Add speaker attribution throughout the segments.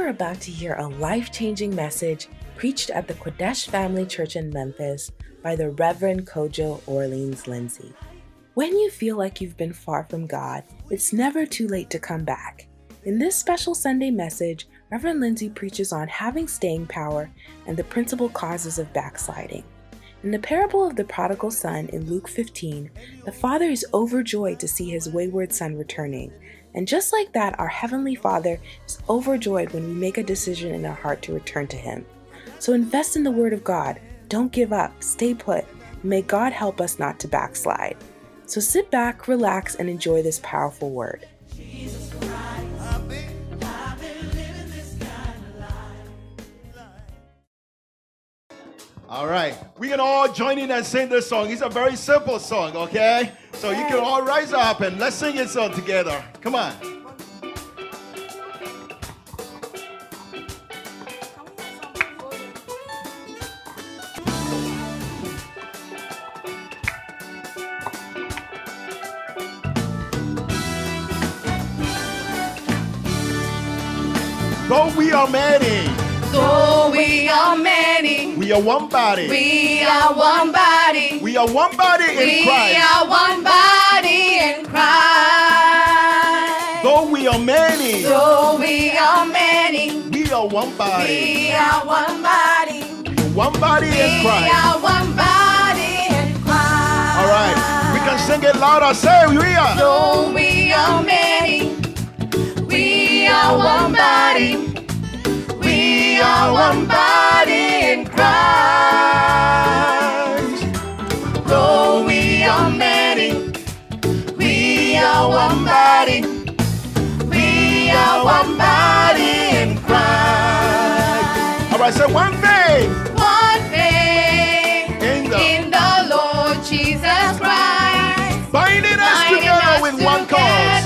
Speaker 1: are about to hear a life-changing message preached at the Kodesh Family Church in Memphis by the Reverend Kojo Orleans Lindsay. When you feel like you've been far from God, it's never too late to come back. In this special Sunday message, Reverend Lindsay preaches on having staying power and the principal causes of backsliding. In the parable of the prodigal son in Luke 15, the father is overjoyed to see his wayward son returning. And just like that, our Heavenly Father is overjoyed when we make a decision in our heart to return to Him. So invest in the Word of God. Don't give up. Stay put. And may God help us not to backslide. So sit back, relax, and enjoy this powerful word.
Speaker 2: All right, we can all join in and sing this song. It's a very simple song, okay? So you can all rise up and let's sing it song together. Come on. Though we are many.
Speaker 3: Though we are many,
Speaker 2: we are one body.
Speaker 3: We are one body.
Speaker 2: We are one body in Christ.
Speaker 3: We are one body in Christ.
Speaker 2: Though we are many.
Speaker 3: Though we are many,
Speaker 2: we are one body.
Speaker 3: We are one body.
Speaker 2: One body in Christ.
Speaker 3: We are one body in Christ.
Speaker 2: All right, we can sing it louder. Say we are.
Speaker 3: Though we are many, we are one body. We are one body in Christ. Though we are many, we are one body. We are one body in Christ.
Speaker 2: All right, say one faith.
Speaker 3: One faith in the Lord Jesus Christ.
Speaker 2: Binding us together with one cause.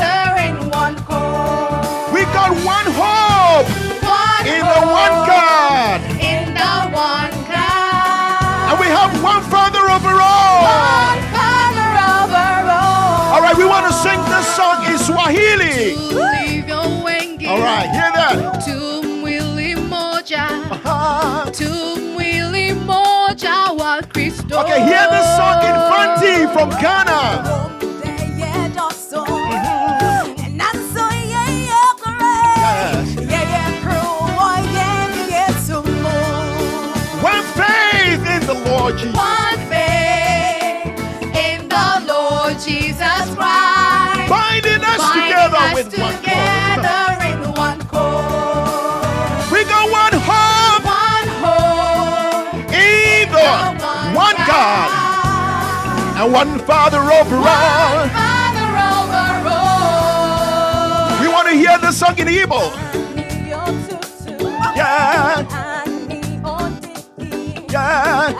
Speaker 2: We got one hope. In the one God.
Speaker 3: In the one God.
Speaker 2: And we have one Father over all.
Speaker 3: One Father over all.
Speaker 2: All right, we want to sing this song in Swahili. All right, hear that.
Speaker 3: Tumwili moja. Tumwili moja wa Kristo.
Speaker 2: Okay, hear this song in Fanti from Ghana. Lord Jesus.
Speaker 3: One faith in the Lord Jesus Christ.
Speaker 2: Binding us together with one cause. We got one hope.
Speaker 3: One hope.
Speaker 2: In the one God. And one Father over all. We want to hear the song in Igbo. Yeah. Yeah.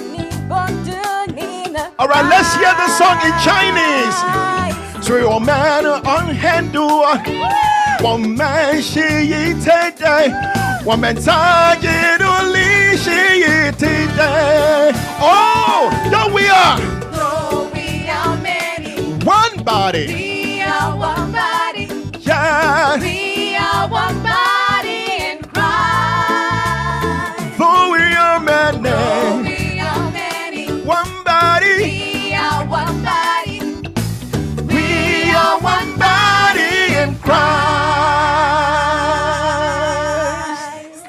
Speaker 2: All right, let's hear the song in Chinese. 所有 man on hand do 我们是一体的，我们在一路里是一体的。Oh, there we are. One body.
Speaker 3: We are one body.
Speaker 2: Yeah.
Speaker 3: We are one body in Christ.
Speaker 2: Though we are many.
Speaker 3: Though we are many.
Speaker 2: One body.
Speaker 3: We are one body.
Speaker 2: We are one body in Christ.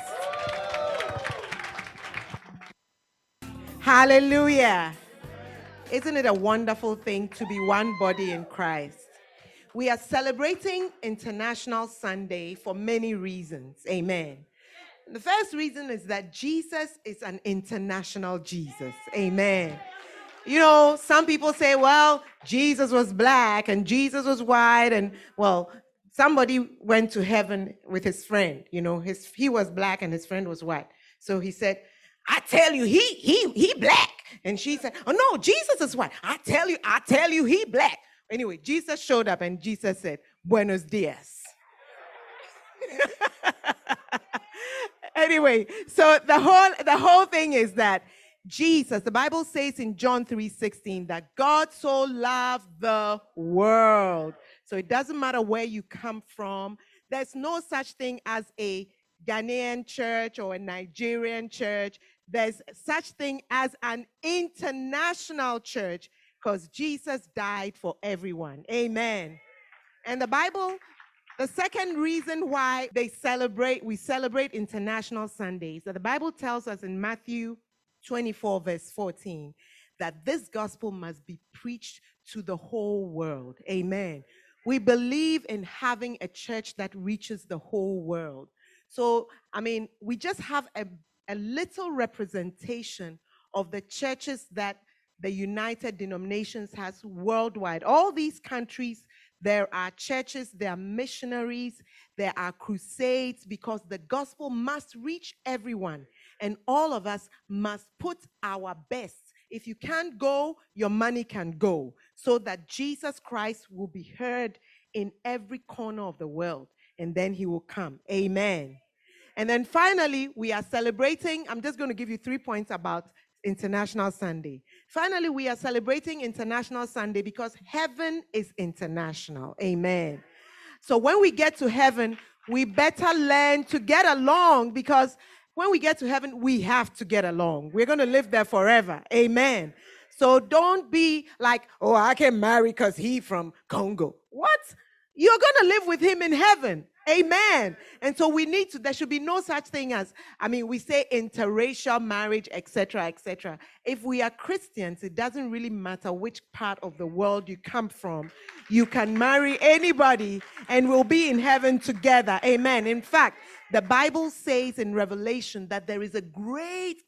Speaker 4: Hallelujah. Isn't it a wonderful thing to be one body in Christ? We are celebrating International Sunday for many reasons. Amen. The first reason is that Jesus is an international Jesus. Amen. You know, some people say, well, Jesus was black and Jesus was white. And, well, somebody went to heaven with his friend. You know, he was black and his friend was white. So he said, I tell you, he black. And she said, oh, no, Jesus is white. I tell you, he black. Anyway, Jesus showed up and Jesus said, Buenos dias. Anyway, so the whole thing is that Jesus, the Bible says in John 3:16 that God so loved the world. So it doesn't matter where you come from. There's no such thing as a Ghanaian church or a Nigerian church. There's such thing as an international church because Jesus died for everyone. Amen. And the Bible, the second reason why we celebrate International Sundays, that the Bible tells us in Matthew 24, verse 14, that this gospel must be preached to the whole world. Amen. We believe in having a church that reaches the whole world. So, we just have a little representation of the churches that the United Denominations has worldwide. All these countries, there are churches, there are missionaries, there are crusades, because the gospel must reach everyone. And all of us must put our best. If you can't go, your money can go, so that Jesus Christ will be heard in every corner of the world. And then he will come. Amen. And then finally, we are celebrating. I'm just going to give you 3 points about International Sunday. Finally, we are celebrating International Sunday because heaven is international. Amen. So when we get to heaven, we better learn to get along, because when we get to heaven, we have to get along. We're going to live there forever. Amen. So don't be like, oh, I can marry because he's from Congo. What? You're going to live with him in heaven. Amen. And so there should be no such thing as, we say interracial marriage, etc., etc. If we are Christians, it doesn't really matter which part of the world you come from. You can marry anybody and we'll be in heaven together. Amen. In fact, the Bible says in Revelation that there is a great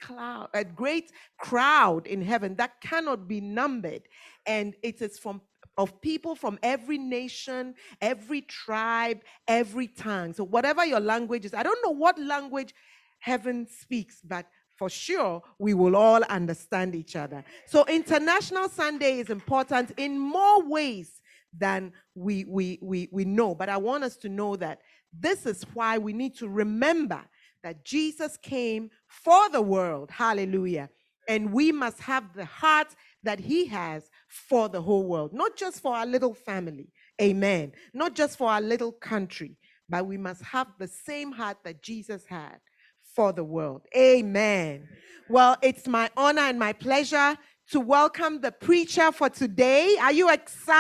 Speaker 4: crowd in heaven that cannot be numbered. And it is of people from every nation, every tribe, every tongue. So whatever your language is, I don't know what language heaven speaks, but for sure we will all understand each other. So International Sunday is important in more ways than we know. But I want us to know that this is why we need to remember that Jesus came for the world. Hallelujah. And we must have the heart that he has for the whole world, not just for our little family. Amen. Not just for our little country, but we must have the same heart that Jesus had for the world. Amen. Well, it's my honor and my pleasure to welcome the preacher for today. Are you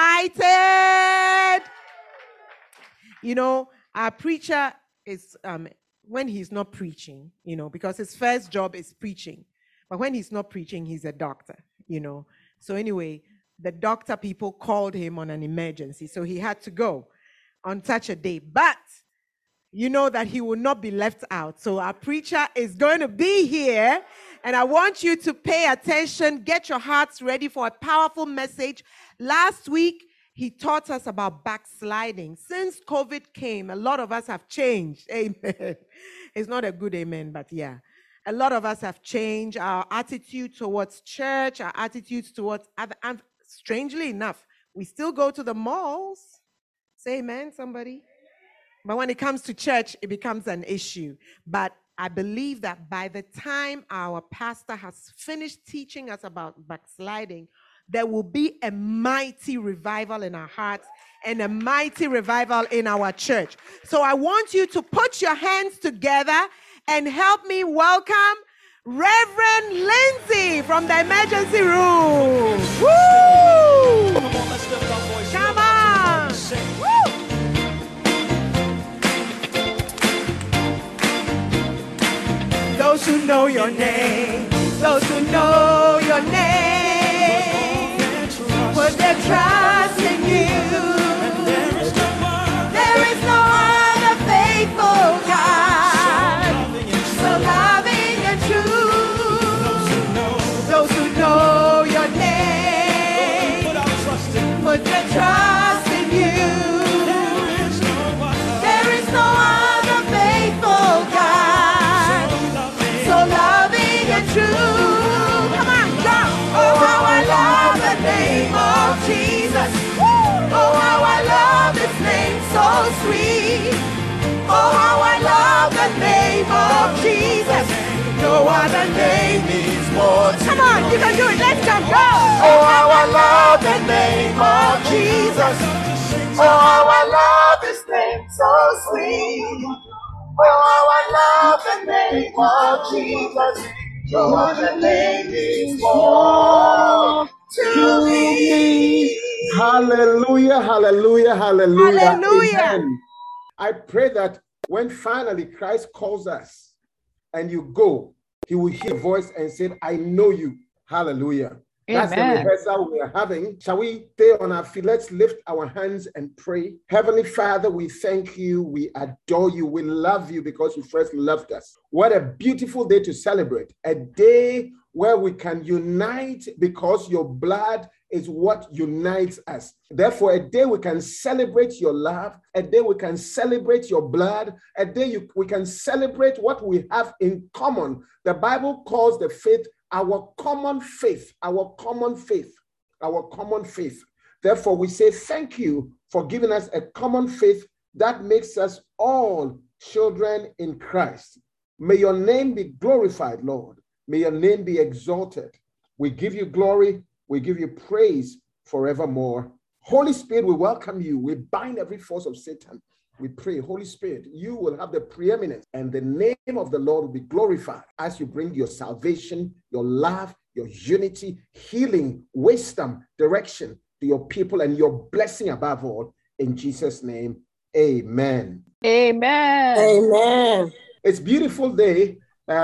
Speaker 4: excited? You know, our preacher is, when he's not preaching, because his first job is preaching. But when he's not preaching, he's a doctor, So anyway, the doctor people called him on an emergency. So he had to go on such a day. But you know that he will not be left out. So our preacher is going to be here. And I want you to pay attention. Get your hearts ready for a powerful message. Last week, he taught us about backsliding. Since COVID came, a lot of us have changed. Amen. It's not a good amen, but yeah. A lot of us have changed our attitude towards church, our attitudes towards other, and strangely enough, we still go to the malls. Say amen, somebody. But when it comes to church, it becomes an issue. But I believe that by the time our pastor has finished teaching us about backsliding, there will be a mighty revival in our hearts and a mighty revival in our church. So I want you to put your hands together and help me welcome Reverend Lindsay from the emergency room. Woo!
Speaker 5: Come on, let's lift our voice.
Speaker 4: Come on. Woo! Those who know your name, those who know your name, put their trust in you. There is no other faithful God. Put your trust in you. There is no other faithful God, so loving and true. Come on, go. Oh, how I love the name of Jesus. Oh, how I love His name, so sweet. Oh, how I love the name of Jesus. No other name is more. Come on, you can do it. Let's go. Go. Oh, how I love the name of Jesus. Oh, how I love His name, so sweet.
Speaker 2: I love the name of Jesus. Your name is more to me. Hallelujah, hallelujah, hallelujah.
Speaker 4: Hallelujah.
Speaker 2: Amen. I pray that when finally Christ calls us and you go, he will hear a voice and say, I know you. Hallelujah. That's the rehearsal we are having. Shall we stay on our feet? Let's lift our hands and pray. Heavenly Father, we thank you. We adore you. We love you because you first loved us. What a beautiful day to celebrate. A day where we can unite because your blood is what unites us. Therefore, a day we can celebrate your love, a day we can celebrate your blood, a day we can celebrate what we have in common. The Bible calls the faith our common faith, our common faith, our common faith. Therefore, we say thank you for giving us a common faith that makes us all children in Christ. May your name be glorified, Lord. May your name be exalted. We give you glory. We give you praise forevermore. Holy Spirit, we welcome you. We bind every force of Satan. We pray, Holy Spirit, you will have the preeminence and the name of the Lord will be glorified as you bring your salvation, your love, your unity, healing, wisdom, direction to your people and your blessing above all. In Jesus' name, amen.
Speaker 5: Amen.
Speaker 1: Amen.
Speaker 2: It's a beautiful day.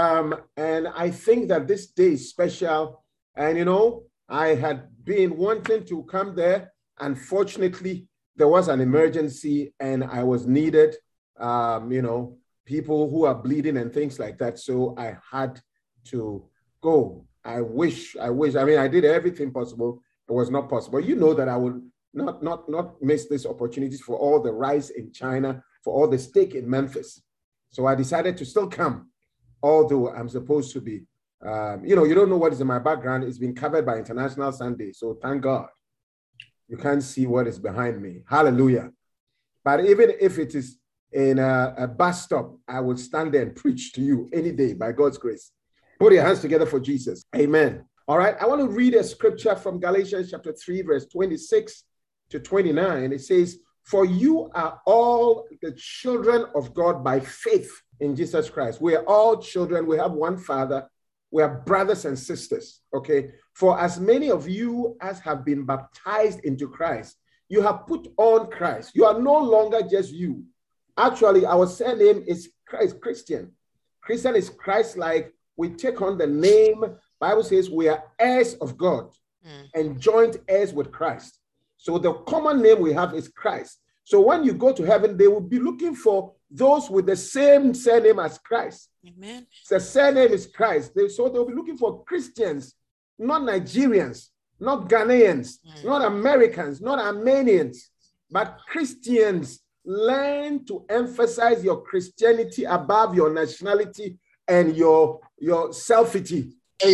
Speaker 2: And I think that this day is special. And, you know, I had been wanting to come there. Unfortunately, there was an emergency and I was needed, you know, people who are bleeding and things like that. So I had to go. I wish, I mean, I did everything possible. It was not possible. You know that I would not miss this opportunity for all the rice in China, for all the steak in Memphis. So I decided to still come, although I'm supposed to be, you know, you don't know what is in my background. It's been covered by International Sunday. So thank God. You can't see what is behind me. Hallelujah. But even if it is in a bus stop, I will stand there and preach to you any day by God's grace. Put your hands together for Jesus. Amen. All right. I want to read a scripture from Galatians chapter 3, verse 26 to 29. It says, for you are all the children of God by faith in Jesus Christ. We are all children. We have one Father. We are brothers and sisters. Okay. For as many of you as have been baptized into Christ, you have put on Christ. You are no longer just you. Actually, our surname is Christ, Christian. Christian is Christ-like. We take on the name. Bible says we are heirs of God and joint heirs with Christ. So the common name we have is Christ. So when you go to heaven, they will be looking for those with the same surname as Christ.
Speaker 1: Amen.
Speaker 2: The surname is Christ. So they'll be looking for Christians, not Nigerians, not Ghanaians, not Americans, not Armenians, but Christians. Learn to emphasize your Christianity above your nationality and your selfity.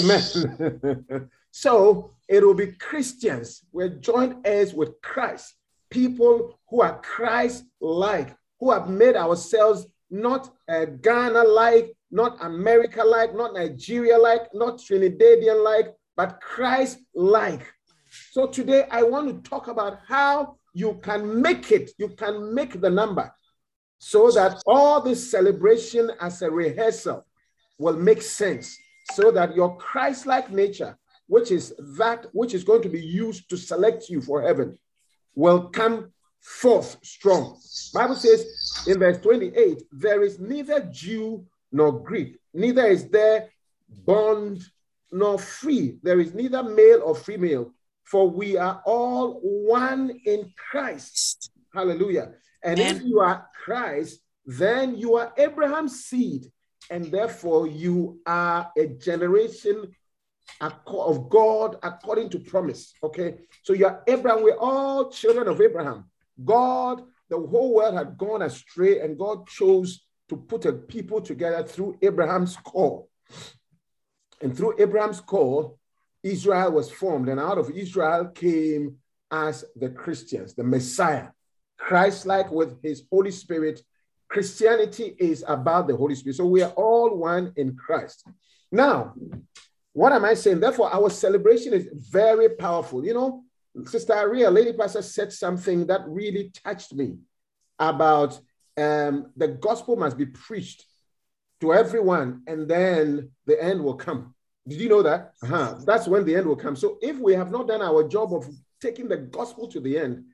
Speaker 2: Amen. So it will be Christians. We're joint heirs with Christ. People who are Christ-like, who have made ourselves not Ghana-like, not America-like, not Nigeria-like, not Trinidadian-like, but Christ-like. So today I want to talk about how you can make it, you can make the number so that all this celebration as a rehearsal will make sense, so that your Christ-like nature, which is that which is going to be used to select you for heaven, will come forth strong. Bible says in verse 28, there is neither Jew nor Greek, neither is there bond nor free. There is neither male or female, for we are all one in Christ. Hallelujah. And if you are Christ, then you are Abraham's seed, and therefore you are a generation of God according to promise. Okay, so you are Abraham. We're all children of Abraham. God, the whole world had gone astray, and God chose to put a people together through Abraham's call. And through Abraham's call, Israel was formed, and out of Israel came as the Christians, the Messiah, Christ-like with his Holy Spirit. Christianity is about the Holy Spirit. So we are all one in Christ. Now, what am I saying? Therefore, our celebration is very powerful. You know, Sister Aria, Lady Pastor, said something that really touched me about
Speaker 5: the gospel must be preached to everyone, and then the end will come. Did you know that? That's when the end will come. So if we have not done our job of taking the gospel to the end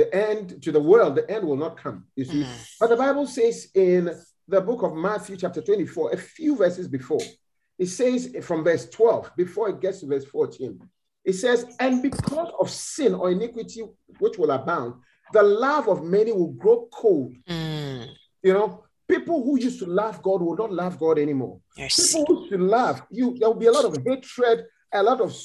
Speaker 5: to the world, the end will not come, you see. But the Bible says in the book of Matthew chapter 24, a few verses before, it says from verse 12, before it gets to verse 14, it says, and because of sin or iniquity which will abound, the love of many will grow cold. You know, people who used to love God will not love God anymore.
Speaker 1: Yes.
Speaker 5: People who used to love you, there will be a lot of hatred, a lot of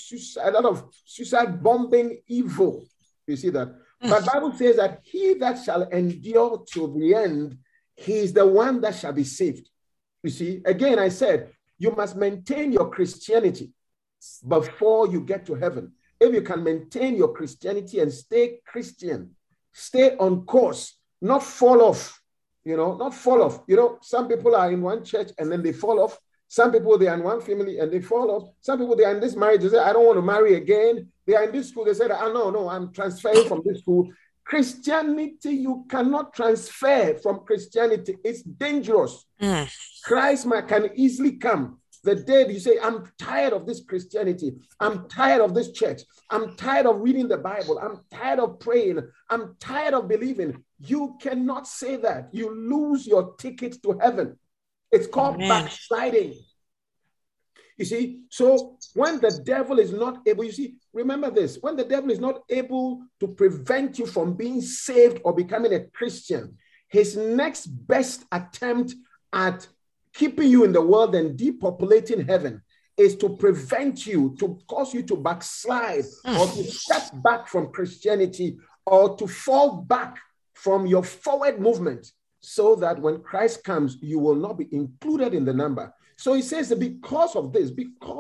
Speaker 5: suicide bombing, evil. You see that? But the Bible says that he that shall endure to the end, he is the one that shall be saved. You see, again, I said, you must maintain your Christianity before you get to heaven. If you can maintain your Christianity and stay Christian, stay on course, not fall off, not fall off. Some people are in one church and then they fall off. Some people, they are in one family and they fall off. Some people, they are in this marriage, they say, I don't want to marry again. They are in this school, they said, no, I'm transferring from this school. Christianity, you cannot transfer from Christianity. It's dangerous. Christ can easily come. The day you say, I'm tired of this Christianity. I'm tired of this church. I'm tired of reading the Bible. I'm tired of praying. I'm tired of believing. You cannot say that. You lose your ticket to heaven. It's called backsliding. You see, so when the devil is not able, you see, remember this, when the devil is not able to prevent you from being saved or becoming a Christian, his next best attempt at keeping you in the world and depopulating heaven is to prevent you, to cause you to backslide or to step back from Christianity or to fall back from your forward movement so that when Christ comes, you will not be included in the number. So he says that because of this,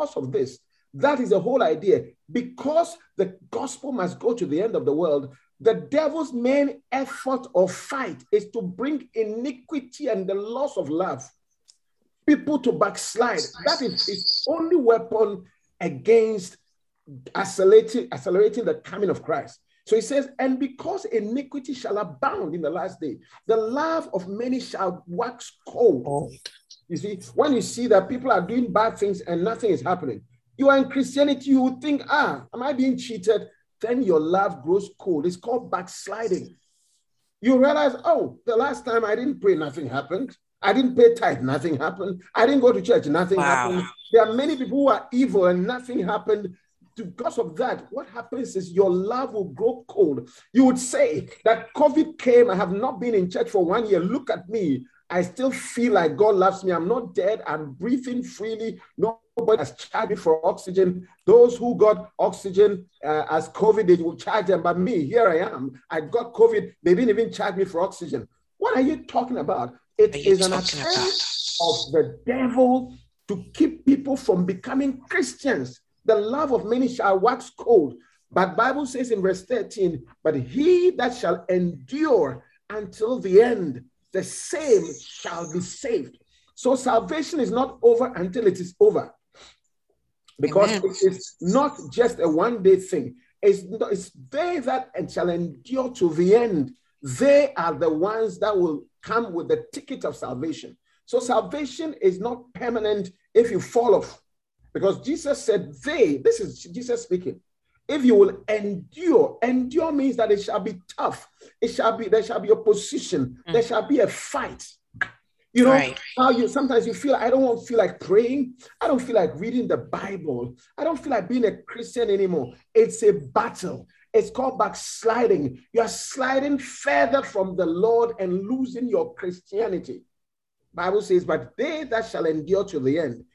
Speaker 5: that is the whole idea. Because the gospel must go to the end of the world, the devil's main effort or fight is to bring iniquity and the loss of love. People to backslide. That is his only weapon against accelerating the coming of Christ. So he says, and because iniquity shall abound in the last day, the love of many shall wax cold. You see, when you see that people are doing bad things and nothing is happening, you are in Christianity, you would think, am I being cheated? Then your love grows cold. It's called backsliding. You realize, the last time I didn't pray, nothing happened. I didn't pay tithe, nothing happened. I didn't go to church, nothing happened. There are many people who are evil and nothing happened. Because of that, what happens is your love will grow cold. You would say that COVID came, I have not been in church for 1 year. Look at me. I still feel like God loves me. I'm not dead. I'm breathing freely. Nobody has charged me for oxygen. Those who got oxygen as COVID, they will charge them. But me, here I am. I got COVID. They didn't even charge me for oxygen. What are you talking about? It is an attempt of the devil to keep people from becoming Christians. The love of many shall wax cold. But Bible says in verse 13, but he that shall endure until the end, the same shall be saved. So salvation is not over until it is over. Because it is not just a one-day thing. It's they that shall endure to the end. They are the ones that will come with the ticket of salvation. So salvation is not permanent if you fall off. Because Jesus said this is Jesus speaking. If you will endure means that it shall be tough. There shall be opposition. There shall be a fight. How sometimes you feel, I don't feel like praying. I don't feel like reading the Bible. I don't feel like being a Christian anymore. It's a battle. It's called backsliding. You are sliding further from the Lord and losing your Christianity. Bible says, but they that shall endure to the end,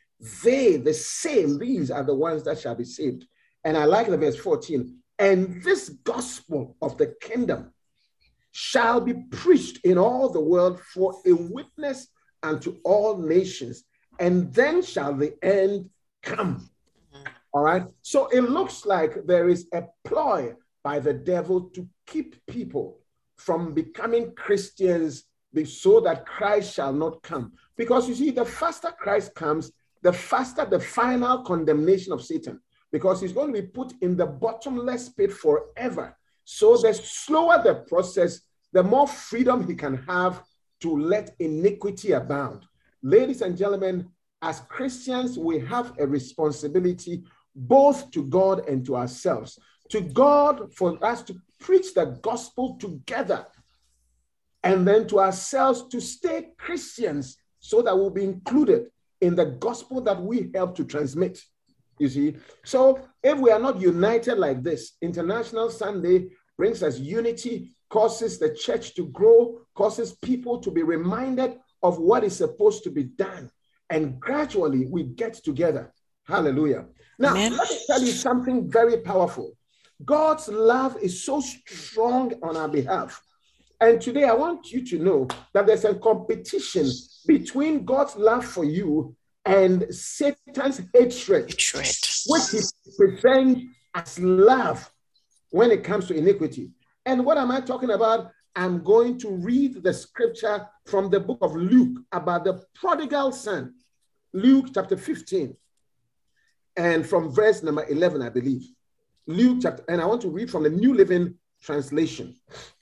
Speaker 5: these are the ones that shall be saved. And I like the verse 14. And this gospel of the kingdom shall be preached in all the world for a witness unto all nations, and then shall the end come. All right. So it looks like there is a ploy by the devil to keep people from becoming Christians so that Christ shall not come. Because you see, the faster Christ comes, the faster the final condemnation of Satan, because he's going to be put in the bottomless pit forever. So the slower the process, the more freedom he can have to let iniquity abound. Ladies and gentlemen, as Christians, we have a responsibility both to God and to ourselves. To God, for us to preach the gospel together, and then to ourselves to stay Christians so that we'll be included in the gospel that we help to transmit. You see? So if we are not united like this, International Sunday brings us unity, causes the church to grow, causes people to be reminded of what is supposed to be done. And gradually we get together. Hallelujah. Now, Let me tell you something very powerful. God's love is so strong on our behalf. And today I want you to know that there's a competition between God's love for you and Satan's hatred, which he presents as love when it comes to iniquity. And what am I talking about? I'm going to read the scripture from the book of Luke about the prodigal son. Luke chapter 15, and from verse number 11, I believe. Luke chapter, and I want to read from the New Living Translation.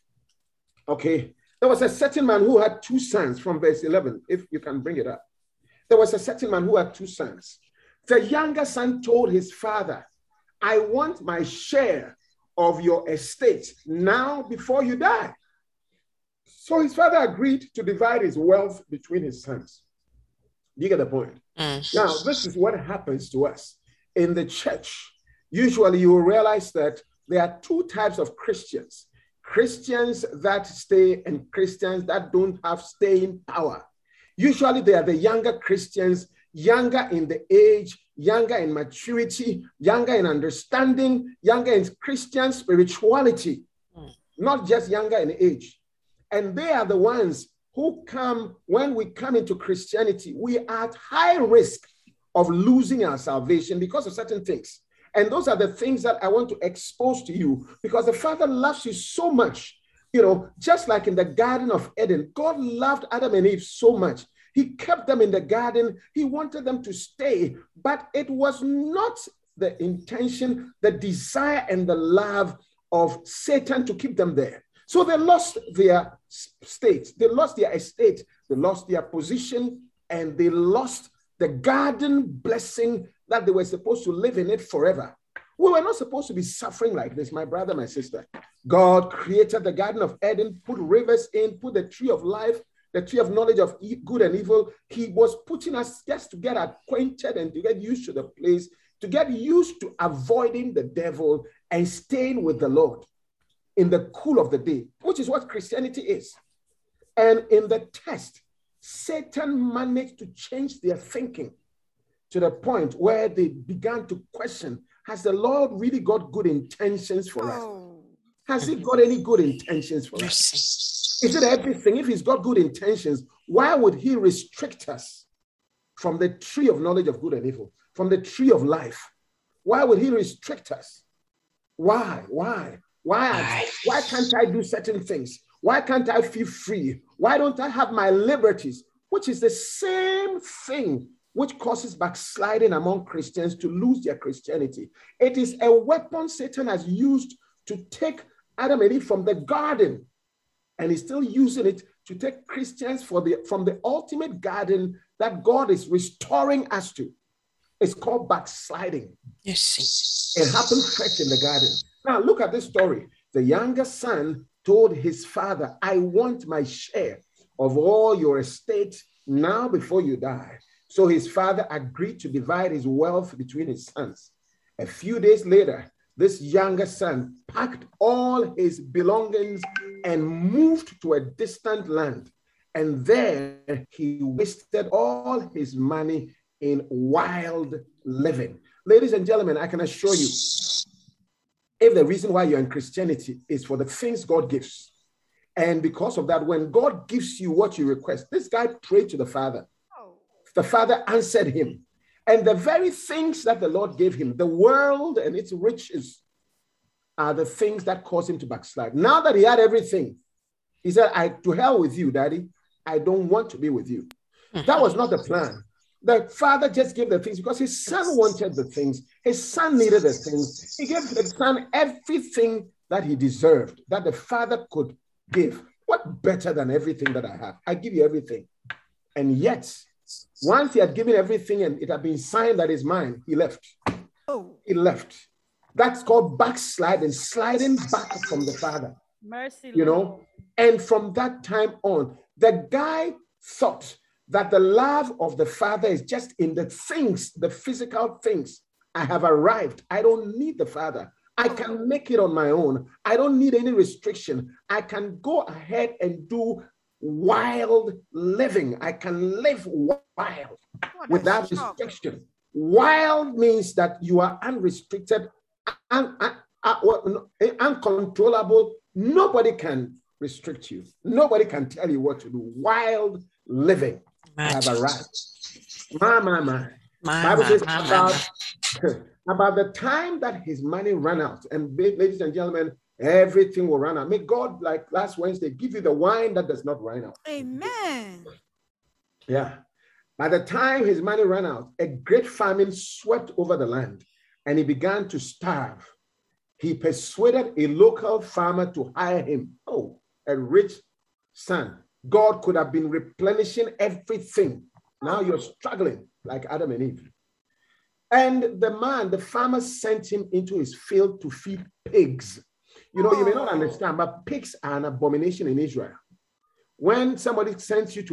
Speaker 5: Okay. There was a certain man who had 2 sons, from verse 11, if you can bring it up. There was a certain man who had 2 sons. The younger son told his father, I want my share of your estate now before you die. So his father agreed to divide his wealth between his sons. You get the point? Now, this is what happens to us in the church. Usually you will realize that there are 2 types of Christians. Christians that stay and Christians that don't have staying power. Usually they are the younger Christians, younger in the age, younger in maturity, younger in understanding, younger in Christian spirituality, not just younger in age. And they are the ones who come, when we come into Christianity, we are at high risk of losing our salvation because of certain things. And those are the things that I want to expose to you, because the Father loves you so much. You know, just like in the Garden of Eden, God loved Adam and Eve so much. He kept them in the garden. He wanted them to stay, but it was not the intention, the desire, and the love of Satan to keep them there. So they lost their state, they lost their estate, they lost their position, and they lost the garden blessing that they were supposed to live in it forever. We were not supposed to be suffering like this, my brother, my sister. God created the Garden of Eden, put rivers in, put the tree of life, the tree of knowledge of good and evil. He was putting us just to get acquainted and to get used to the place, to get used to avoiding the devil and staying with the Lord in the cool of the day, which is what Christianity is. And in the test, Satan managed to change their thinking to the point where they began to question, has the Lord really got good intentions for us? Has he got any good intentions for us? Is it everything? If he's got good intentions, why would he restrict us from the tree of knowledge of good and evil, from the tree of life? Why would he restrict us? Why can't I do certain things? Why can't I feel free? Why don't I have my liberties? Which is the same thing which causes backsliding among Christians to lose their Christianity. It is a weapon Satan has used to take Adam and Eve from the garden, and he's still using it to take Christians from the ultimate garden that God is restoring us to. It's called backsliding. Yes. It happened first in the garden. Now look at this story. The younger son told his father, I want my share of all your estate now before you die. So his father agreed to divide his wealth between his sons. A few days later, this younger son packed all his belongings and moved to a distant land. And there he wasted all his money in wild living. Ladies and gentlemen, I can assure you, if the reason why you're in Christianity is for the things God gives, and because of that, when God gives you what you request, this guy prayed to the Father. The Father answered him. And the very things that the Lord gave him, the world and its riches, are the things that caused him to backslide. Now that he had everything, he said, to hell with you, Daddy. I don't want to be with you. That was not the plan. The father just gave the things because his son wanted the things. His son needed the things. He gave the son everything that he deserved, that the father could give. What better than everything that I have? I give you everything. And yet, once he had given everything and it had been signed that is mine, he left. He left. That's called backsliding, sliding back from the Father.
Speaker 3: Mercy,
Speaker 5: You
Speaker 3: Lord.
Speaker 5: know? And from that time on, the guy thought that the love of the Father is just in the things, the physical things. I have arrived. I don't need the Father. I can make it on my own. I don't need any restriction. I can go ahead and do wild living. I can live wild without restriction. Wild means that you are unrestricted, uncontrollable. Nobody can restrict you. Nobody can tell you what to do. Wild living. I have arrived. Bible says about the time that his money ran out, and ladies and gentlemen, everything will run out. May God, like last Wednesday, give you the wine that does not run out.
Speaker 6: Amen.
Speaker 5: Yeah. By the time his money ran out, a great famine swept over the land and he began to starve. He persuaded a local farmer to hire him. Oh, a rich son. God could have been replenishing everything. Now you're struggling like Adam and Eve. And the farmer sent him into his field to feed pigs. You know, you may not understand, but pigs are an abomination in Israel. When somebody sends you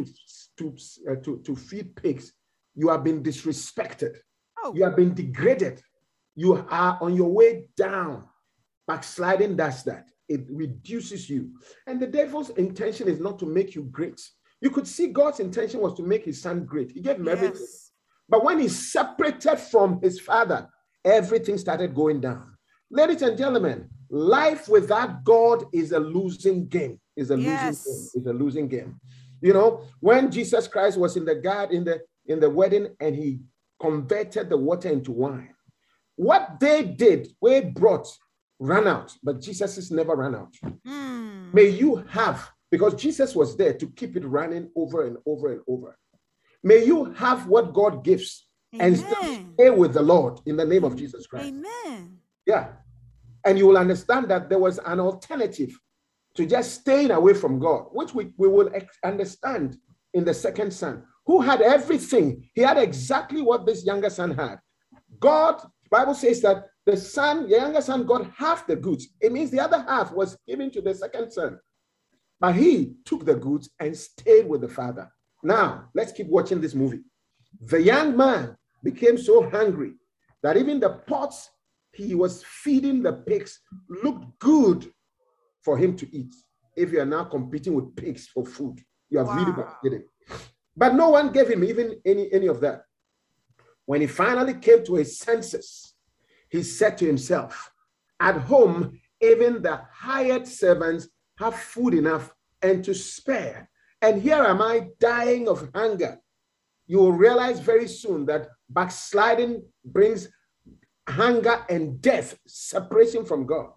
Speaker 5: to feed pigs, you have been disrespected. You have been degraded. You are on your way down. Backsliding does that. It reduces you. And the devil's intention is not to make you great. You could see God's intention was to make his son great. He gave him everything. But when he separated from his father, everything started going down. Ladies and gentlemen, life without God is a losing game. Is a losing game. Is a losing game. You know, when Jesus Christ was in the garden, in the wedding, and he converted the water into wine, what they did, they brought, ran out, but Jesus's never ran out. May you have, because Jesus was there to keep it running over and over and over. May you have what God gives and still stay with the Lord in the name of Jesus Christ.
Speaker 6: Amen.
Speaker 5: Yeah. And you will understand that there was an alternative to just staying away from God, which we will understand in the second son, who had everything. He had exactly what this younger son had. God, the Bible says that the younger son got half the goods. It means the other half was given to the second son. But he took the goods and stayed with the father. Now, let's keep watching this movie. The young man became so hungry that even the pots he was feeding the pigs looked good for him to eat. If you are now competing with pigs for food, you have really succeeded. But no one gave him even any of that. When he finally came to his senses, he said to himself, at home, even the hired servants have food enough and to spare. And here am I dying of hunger. You will realize very soon that backsliding brings hunger and death, separation from God.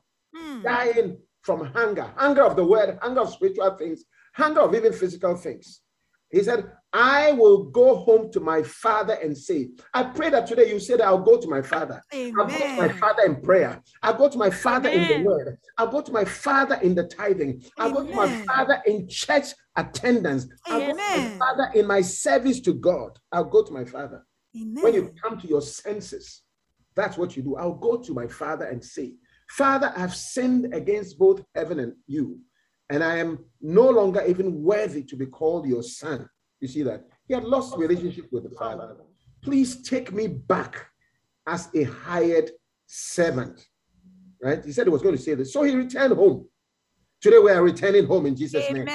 Speaker 5: Dying from hunger, hunger of the word, hunger of spiritual things, hunger of even physical things. He said, I will go home to my father and say, I pray that today you said, I'll go to my father.
Speaker 6: Amen.
Speaker 5: I'll go to my father in prayer. I'll go to my father in the word. I'll go to my father in the tithing. I'll go to my father in church attendance. I'll go to my father in my service to God. I'll go to my father. When you come to your senses, that's what you do. I'll go to my father and say, Father, I've sinned against both heaven and you, and I am no longer even worthy to be called your son. You see that? He had lost relationship with the father. Please take me back as a hired servant. Right? He said he was going to say this. So he returned home. Today we are returning home in Jesus' name.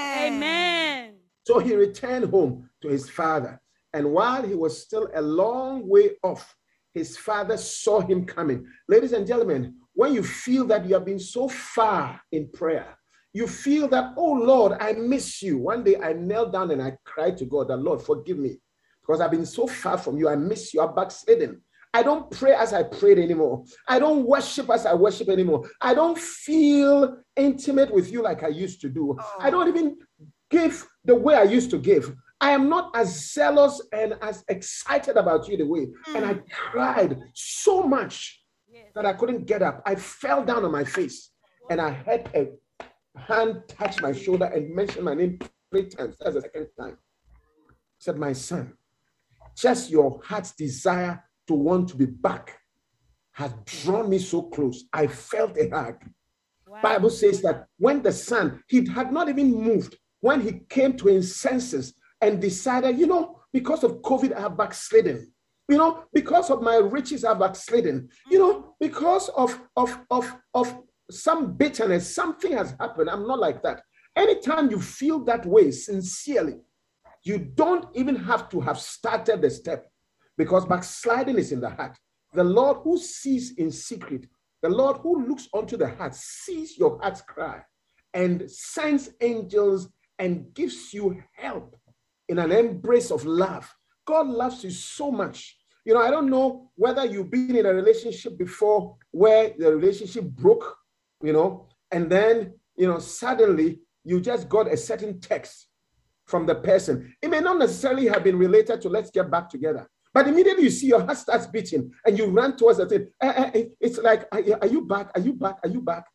Speaker 3: Amen.
Speaker 5: So he returned home to his father. And while he was still a long way off, his father saw him coming. Ladies and gentlemen, when you feel that you have been so far in prayer, you feel that, oh Lord, I miss you. One day I knelt down and I cried to God that, Lord, forgive me because I've been so far from you. I miss you. I'm backslidden. I don't pray as I prayed anymore. I don't worship as I worship anymore. I don't feel intimate with you like I used to do. I don't even give the way I used to give. I am not as zealous and as excited about you the way. And I cried so much that I couldn't get up. I fell down on my face and I heard hand touched my shoulder and mentioned my name 3 times. That's the second time. He said, my son, just your heart's desire to want to be back has drawn me so close. I felt a hug. Wow. Bible says that when the son, he had not even moved, when he came to his senses and decided, because of COVID, I have backslidden. Because of my riches, I've backslidden. Because of some bitterness, something has happened. I'm not like that. Anytime you feel that way sincerely, you don't even have to have started the step, because backsliding is in the heart. The Lord who sees in secret, the Lord who looks onto the heart, sees your heart's cry and sends angels and gives you help in an embrace of love. God loves you so much. I don't know whether you've been in a relationship before where the relationship broke, and then, suddenly you just got a certain text from the person. It may not necessarily have been related to let's get back together, but immediately you see your heart starts beating and you run towards the thing. It's like, are you back? Are you back? Are you back?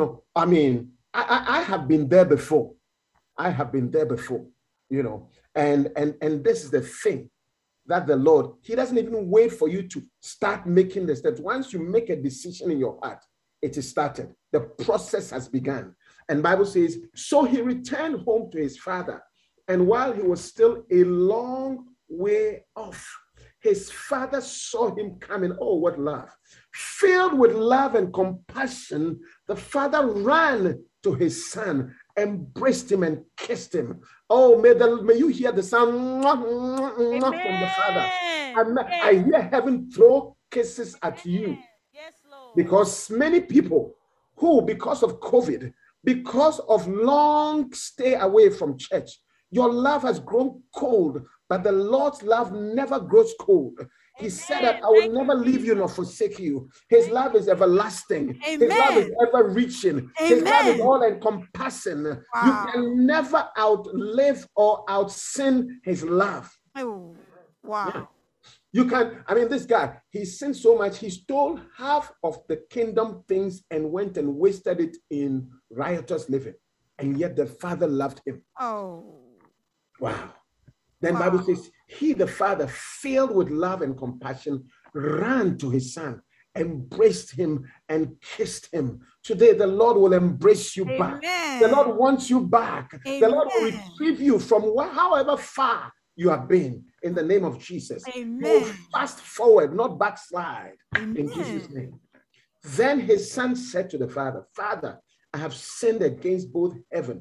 Speaker 5: I have been there before. I have been there before, and this is the thing that the Lord, he doesn't even wait for you to start making the steps. Once you make a decision in your heart, it is started. The process has begun. And Bible says, so he returned home to his father. And while he was still a long way off, his father saw him coming. Oh, what love. Filled with love and compassion, the father ran to his son, embraced him and kissed him. Oh, may you hear the sound from the Father. I hear heaven throw kisses at you.
Speaker 3: Yes, Lord.
Speaker 5: Because many people who, because of COVID, because of long stay away from church, your love has grown cold, but the Lord's love never grows cold. He said that I will never leave you nor forsake you. His love is everlasting. Amen. His love is ever reaching. His love is all encompassing. Wow. You can never outlive or outsin his love.
Speaker 3: Oh, wow.
Speaker 5: Yeah. You can, this guy, he sinned so much, he stole half of the kingdom things and went and wasted it in riotous living. And yet the father loved him.
Speaker 3: Oh.
Speaker 5: Wow. Then Bible says, he, the father, filled with love and compassion, ran to his son, embraced him and kissed him. Today, the Lord will embrace you back. The Lord wants you back. Amen. The Lord will retrieve you from however far you have been in the name of Jesus.
Speaker 3: Amen.
Speaker 5: Move fast forward, not backslide. Amen. In Jesus' name. Then his son said to the father, Father, I have sinned against both heaven.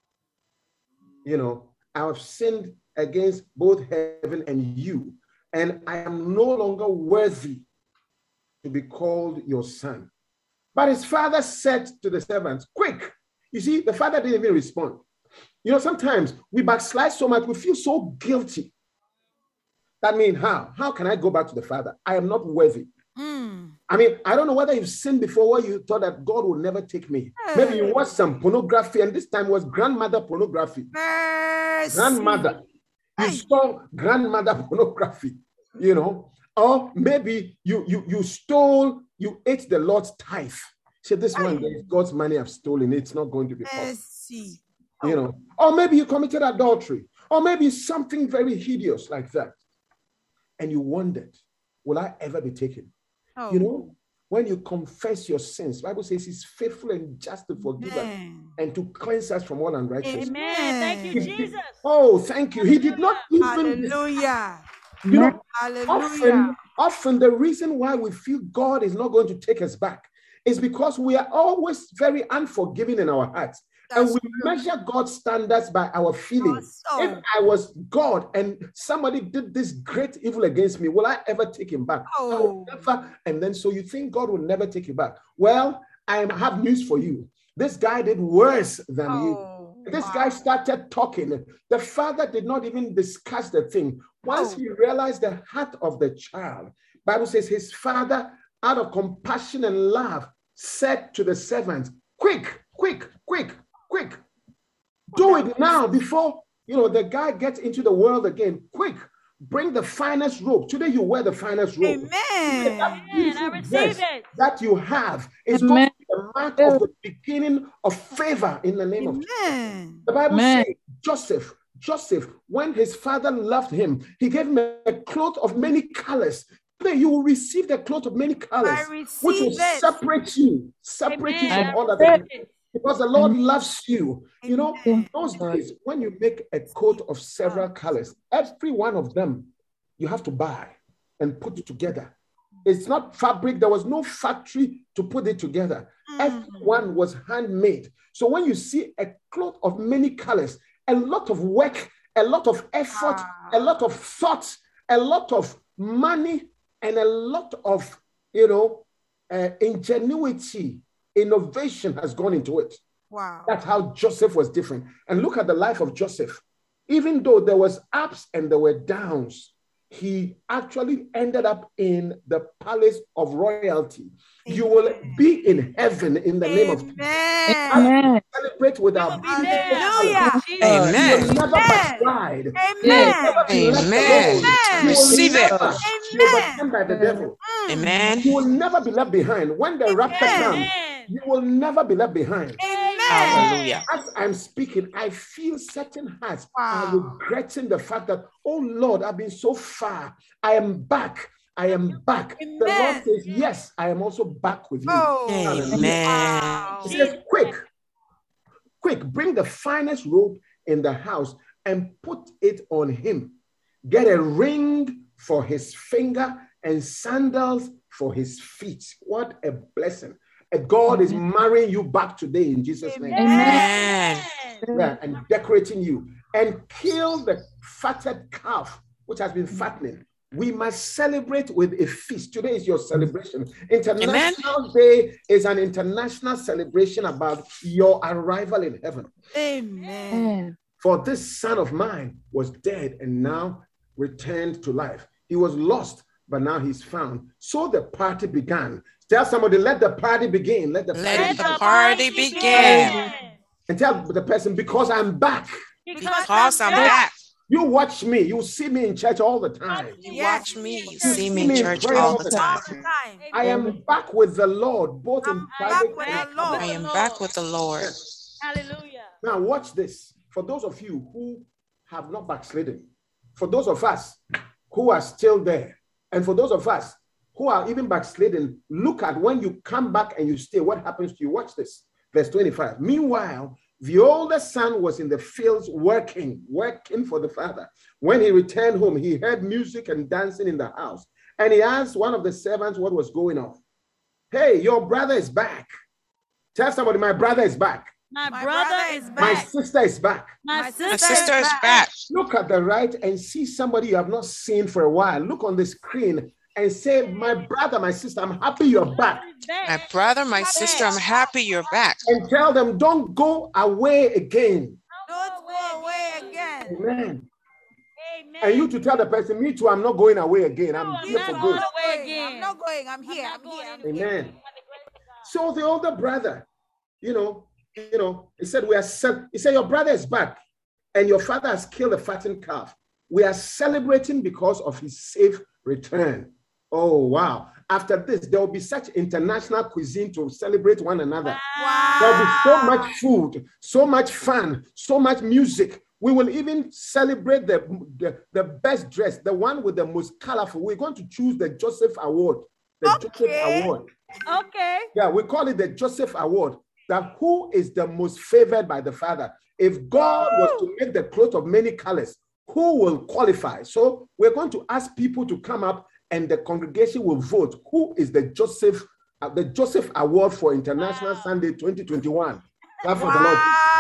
Speaker 5: I have sinned against both heaven and you, and I am no longer worthy to be called your son. But his father said to the servants, quick. You see, the father didn't even respond. Sometimes we backslide so much, we feel so guilty. That means how? How can I go back to the father? I am not worthy. I don't know whether you've sinned before where you thought that God will never take me. Maybe you watched some pornography, and this time was grandmother pornography. Grandmother. You saw grandmother pornography, or maybe you stole, you ate the Lord's tithe. Say, this one, God's money I've stolen, it's not going to be possible. Or maybe you committed adultery, or maybe something very hideous like that. And you wondered, will I ever be taken? When you confess your sins, the Bible says he's faithful and just to forgive us and to cleanse us from all unrighteousness.
Speaker 3: Amen. Thank you, Jesus.
Speaker 5: Oh, thank you. He did not even...
Speaker 3: Hallelujah.
Speaker 5: Often the reason why we feel God is not going to take us back is because we are always very unforgiving in our hearts. And we measure God's standards by our feelings. If I was God and somebody did this great evil against me, will I ever take him back? I will never. And then so you think God will never take you back. Well, I have news for you. This guy did worse than you. This guy started talking. The father did not even discuss the thing. Once he realized the heart of the child, Bible says his father, out of compassion and love, said to the servants, quick, quick, quick. Quick, do it now before the guy gets into the world again. Quick, bring the finest robe. Today you wear the finest robe.
Speaker 3: Amen.
Speaker 5: I receive it. That you have is going to be the mark of the beginning of favor in the name of Jesus. The Bible says Joseph, when his father loved him, he gave him a cloth of many colors. Today you will receive the cloth of many colors, which will separate you from all other people. Because the Lord loves you. You know, those days, when you make a coat of several colors, every one of them you have to buy and put it together. It's not fabric. There was no factory to put it together. Everyone was handmade. So when you see a cloth of many colors, a lot of work, a lot of effort, a lot of thought, a lot of money, and a lot of, ingenuity, innovation has gone into it.
Speaker 6: Wow.
Speaker 5: That's how Joseph was different. And look at the life of Joseph. Even though there was ups and there were downs, he actually ended up in the palace of royalty. Amen. You will be in heaven in the name of Jesus.
Speaker 6: Amen.
Speaker 5: Celebrate with our
Speaker 6: Hallelujah.
Speaker 5: Amen. You will never backslide.
Speaker 7: Amen. Receive it.
Speaker 5: Be overcome by the devil.
Speaker 7: Amen.
Speaker 5: You will never be left behind. When the rapture comes, you will never be left behind.
Speaker 7: Hallelujah.
Speaker 5: As I'm speaking, I feel certain hearts are regretting the fact that, oh Lord, I've been so far. I am back. I am back. Amen. The Lord says, yes, I am also back with you.
Speaker 7: Amen.
Speaker 5: He says, quick, bring the finest robe in the house and put it on him. Get a ring for his finger and sandals for his feet. What a blessing. God is marrying you back today in Jesus' name.
Speaker 7: Amen.
Speaker 5: Yeah, and decorating you. And kill the fatted calf, which has been fattening. We must celebrate with a feast. Today is your celebration. International Day is an international celebration about your arrival in heaven.
Speaker 6: Amen.
Speaker 5: For this son of mine was dead and now returned to life. He was lost, but now he's found. So the party began. Tell somebody, let the party begin. Let the
Speaker 7: party begin.
Speaker 5: And tell the person, because I'm back.
Speaker 7: Because I'm back.
Speaker 5: You watch me. You see me in church all the time.
Speaker 7: You watch me. You see me in church all the time.
Speaker 5: I am back with the Lord, both in private and public.
Speaker 7: I am back with the Lord.
Speaker 8: Hallelujah.
Speaker 5: Now watch this. For those of you who have not backslidden, for those of us who are still there, and for those of us who are even backslidden, look at when you come back and you stay, what happens to you? Watch this. Verse 25. Meanwhile, the older son was in the fields working for the father. When he returned home, he heard music and dancing in the house. And he asked one of the servants what was going on. Hey, your brother is back. Tell somebody, my brother is back.
Speaker 8: My brother is back.
Speaker 5: My sister is back.
Speaker 8: My
Speaker 7: sister is back.
Speaker 5: Look at the right and see somebody you have not seen for a while. Look on the screen and say, my brother, my sister, I'm happy you're back.
Speaker 7: My brother, my sister, I'm happy you're back.
Speaker 5: And tell them, don't go away again.
Speaker 6: Don't go away again.
Speaker 5: Amen. And you to tell the person, me too, I'm not going away again. I'm here for good.
Speaker 6: I'm not going. I'm here.
Speaker 5: Amen. So the older brother, he said, he said, your brother is back and your father has killed a fattened calf. We are celebrating because of his safe return. Oh, wow. After this, there will be such international cuisine to celebrate one another.
Speaker 6: Wow.
Speaker 5: There will be so much food, so much fun, so much music. We will even celebrate the best dress, the one with the most colorful. We're going to choose the Joseph Award. Joseph Award.
Speaker 8: Okay.
Speaker 5: Yeah, we call it the Joseph Award. That who is the most favored by the Father? If God was to make the cloth of many colors, who will qualify? So we're going to ask people to come up and the congregation will vote. Who is the Joseph Award for International Sunday 2021? That's for the Lord.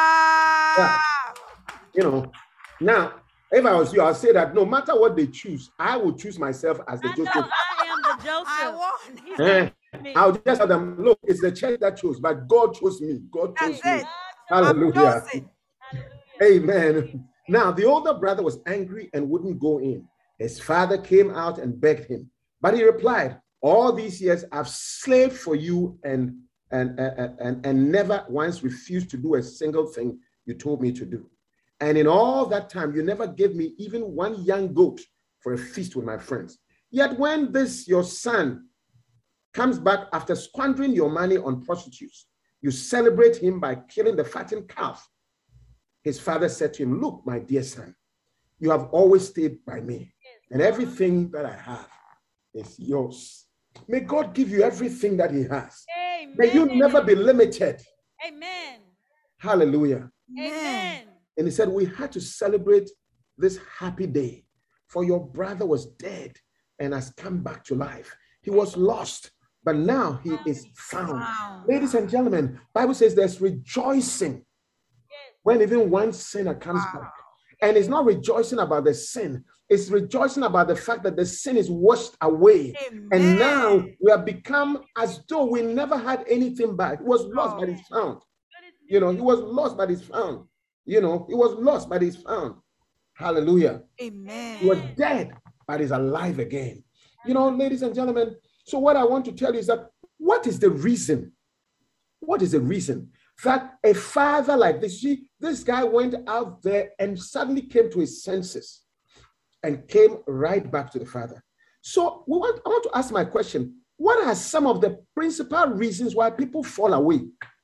Speaker 5: Yeah. Now, if I was you, I'll say that no matter what they choose, I will choose myself as the Joseph.
Speaker 8: I am the Joseph.
Speaker 5: I'll just tell them, look, it's the church that chose, but God chose me. God chose me. Hallelujah. Amen. Now, the older brother was angry and wouldn't go in. His father came out and begged him. But he replied, all these years I've slaved for you and never once refused to do a single thing you told me to do. And in all that time, you never gave me even one young goat for a feast with my friends. Yet when this, your son, comes back after squandering your money on prostitutes You celebrate him by killing the fattened calf. His father said to him, look, my dear son, you have always stayed by me, and everything that I have is yours. May God give you everything that he has.
Speaker 8: Amen.
Speaker 5: May you never be limited.
Speaker 8: Amen.
Speaker 5: Hallelujah.
Speaker 8: Amen.
Speaker 5: And he said, we had to celebrate this happy day, for your brother was dead and has come back to life. He was lost, but now he is found. Wow. Ladies and gentlemen, Bible says there's rejoicing when even one sinner comes back. And it's not rejoicing about the sin. It's rejoicing about the fact that the sin is washed away. Amen. And now we have become as though we never had anything back. It was lost, but it's found. He was lost, but it's found. He was lost, but he's found. Hallelujah. Amen. He was dead, but he's alive again. Ladies and gentlemen, so what I want to tell you is that what is the reason? What is the reason that a father like this, this guy went out there and suddenly came to his senses and came right back to the father? So I want to ask my question. What are some of the principal reasons why people fall away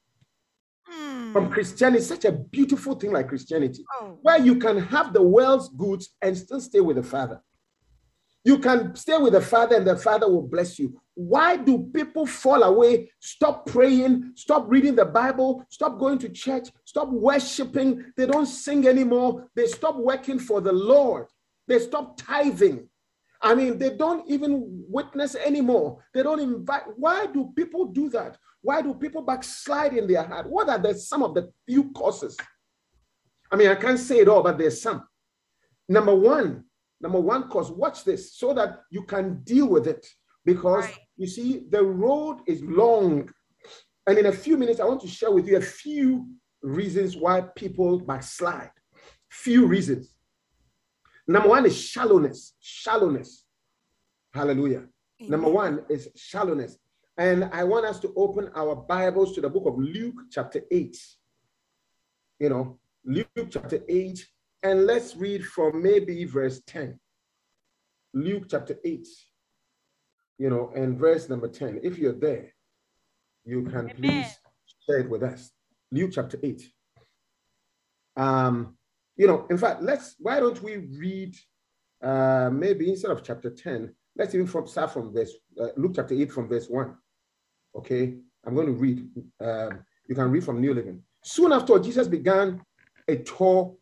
Speaker 5: from Christianity? It's such a beautiful thing like Christianity, where you can have the world's goods and still stay with the Father. You can stay with the Father and the Father will bless you. Why do people fall away, stop praying, stop reading the Bible, stop going to church, stop worshiping? They don't sing anymore. They stop working for the Lord. They stop tithing. They don't even witness anymore. They don't invite. Why do people do that? Why do people backslide in their heart? What are some of the few causes? I can't say it all, but there's some. Number one cause, watch this, so that you can deal with it. Because you see, the road is long. And in a few minutes, I want to share with you a few reasons why people backslide. Few reasons. Number one is shallowness. Shallowness. Hallelujah. Amen. Number one is shallowness. And I want us to open our Bibles to the book of Luke chapter 8. Luke chapter 8. And let's read from maybe verse 10. Luke chapter 8. And verse number 10. If you're there, you can please share it with us. Luke chapter 8. In fact, why don't we read maybe instead of chapter 10, let's even start from verse, Luke chapter 8 from verse 1. Okay, I'm going to read. You can read from New Living. Soon after, Jesus began a tour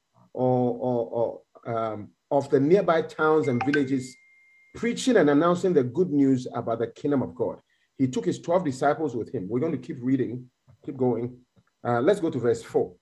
Speaker 5: of the nearby towns and villages, preaching and announcing the good news about the kingdom of God. He took his 12 disciples with him. We're going to keep reading, keep going. Let's go to verse 4.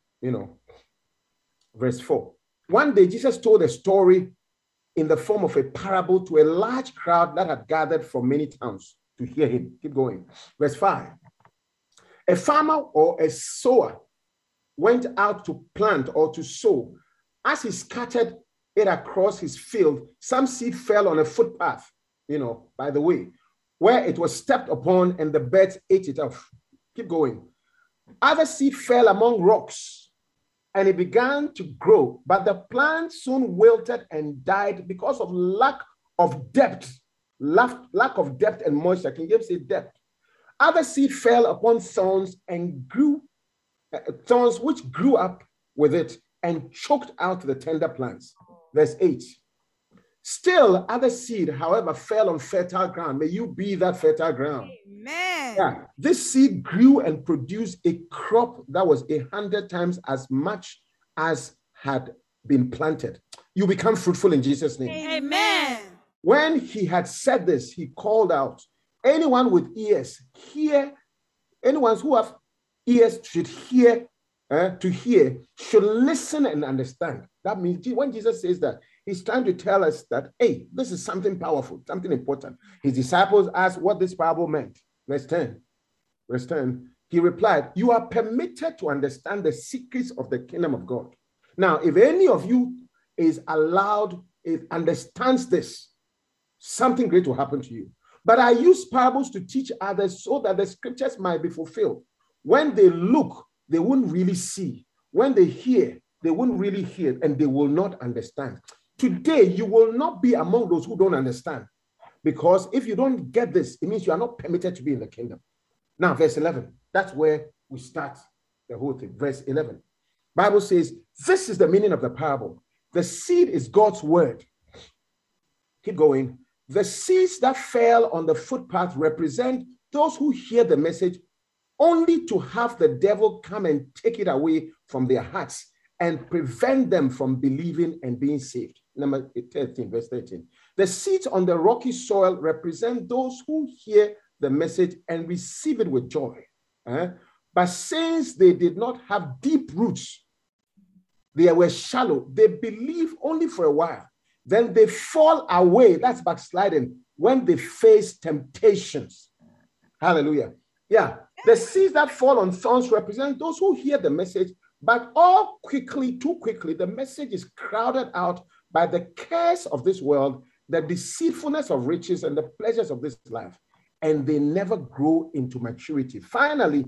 Speaker 5: Verse 4. One day, Jesus told a story in the form of a parable to a large crowd that had gathered from many towns to hear him. Keep going. Verse 5. A farmer or a sower went out to plant or to sow. As he scattered it across his field, some seed fell on a footpath, by the way, where it was stepped upon and the birds ate it off. Keep going. Other seed fell among rocks and it began to grow, but the plant soon wilted and died because of lack of depth. Lack of depth and moisture. Can you say depth? Other seed fell upon thorns and grew, thorns which grew up with it and choked out the tender plants. Verse 8. Still, other seed, however, fell on fertile ground. May you be that fertile ground. Amen. Yeah. This seed grew and produced a crop that was 100 times as much as had been planted. You become fruitful in Jesus' name.
Speaker 8: Amen.
Speaker 5: When he had said this, he called out, anyone with ears, hear. Anyone who have ears should hear. To hear, should listen and understand. That means when Jesus says that, he's trying to tell us that, hey, this is something powerful, something important. His disciples asked what this parable meant. Verse 10. Verse 10. He replied, you are permitted to understand the secrets of the kingdom of God. Now, if any of you is allowed, it understands this, something great will happen to you. But I use parables to teach others so that the scriptures might be fulfilled. When they look, they wouldn't really see. When they hear, they wouldn't really hear, and they will not understand. Today, you will not be among those who don't understand. Because if you don't get this, it means you are not permitted to be in the kingdom. Now, verse 11, that's where we start the whole thing. Verse 11. Bible says, this is the meaning of the parable. The seed is God's word. Keep going. The seeds that fell on the footpath represent those who hear the message only to have the devil come and take it away from their hearts and prevent them from believing and being saved. Number 13, verse 13. The seeds on the rocky soil represent those who hear the message and receive it with joy. But since they did not have deep roots, they were shallow. They believe only for a while. Then they fall away. That's backsliding when they face temptations. Hallelujah. Yeah. The seeds that fall on thorns represent those who hear the message, but too quickly, the message is crowded out by the cares of this world, the deceitfulness of riches, and the pleasures of this life. And they never grow into maturity. Finally,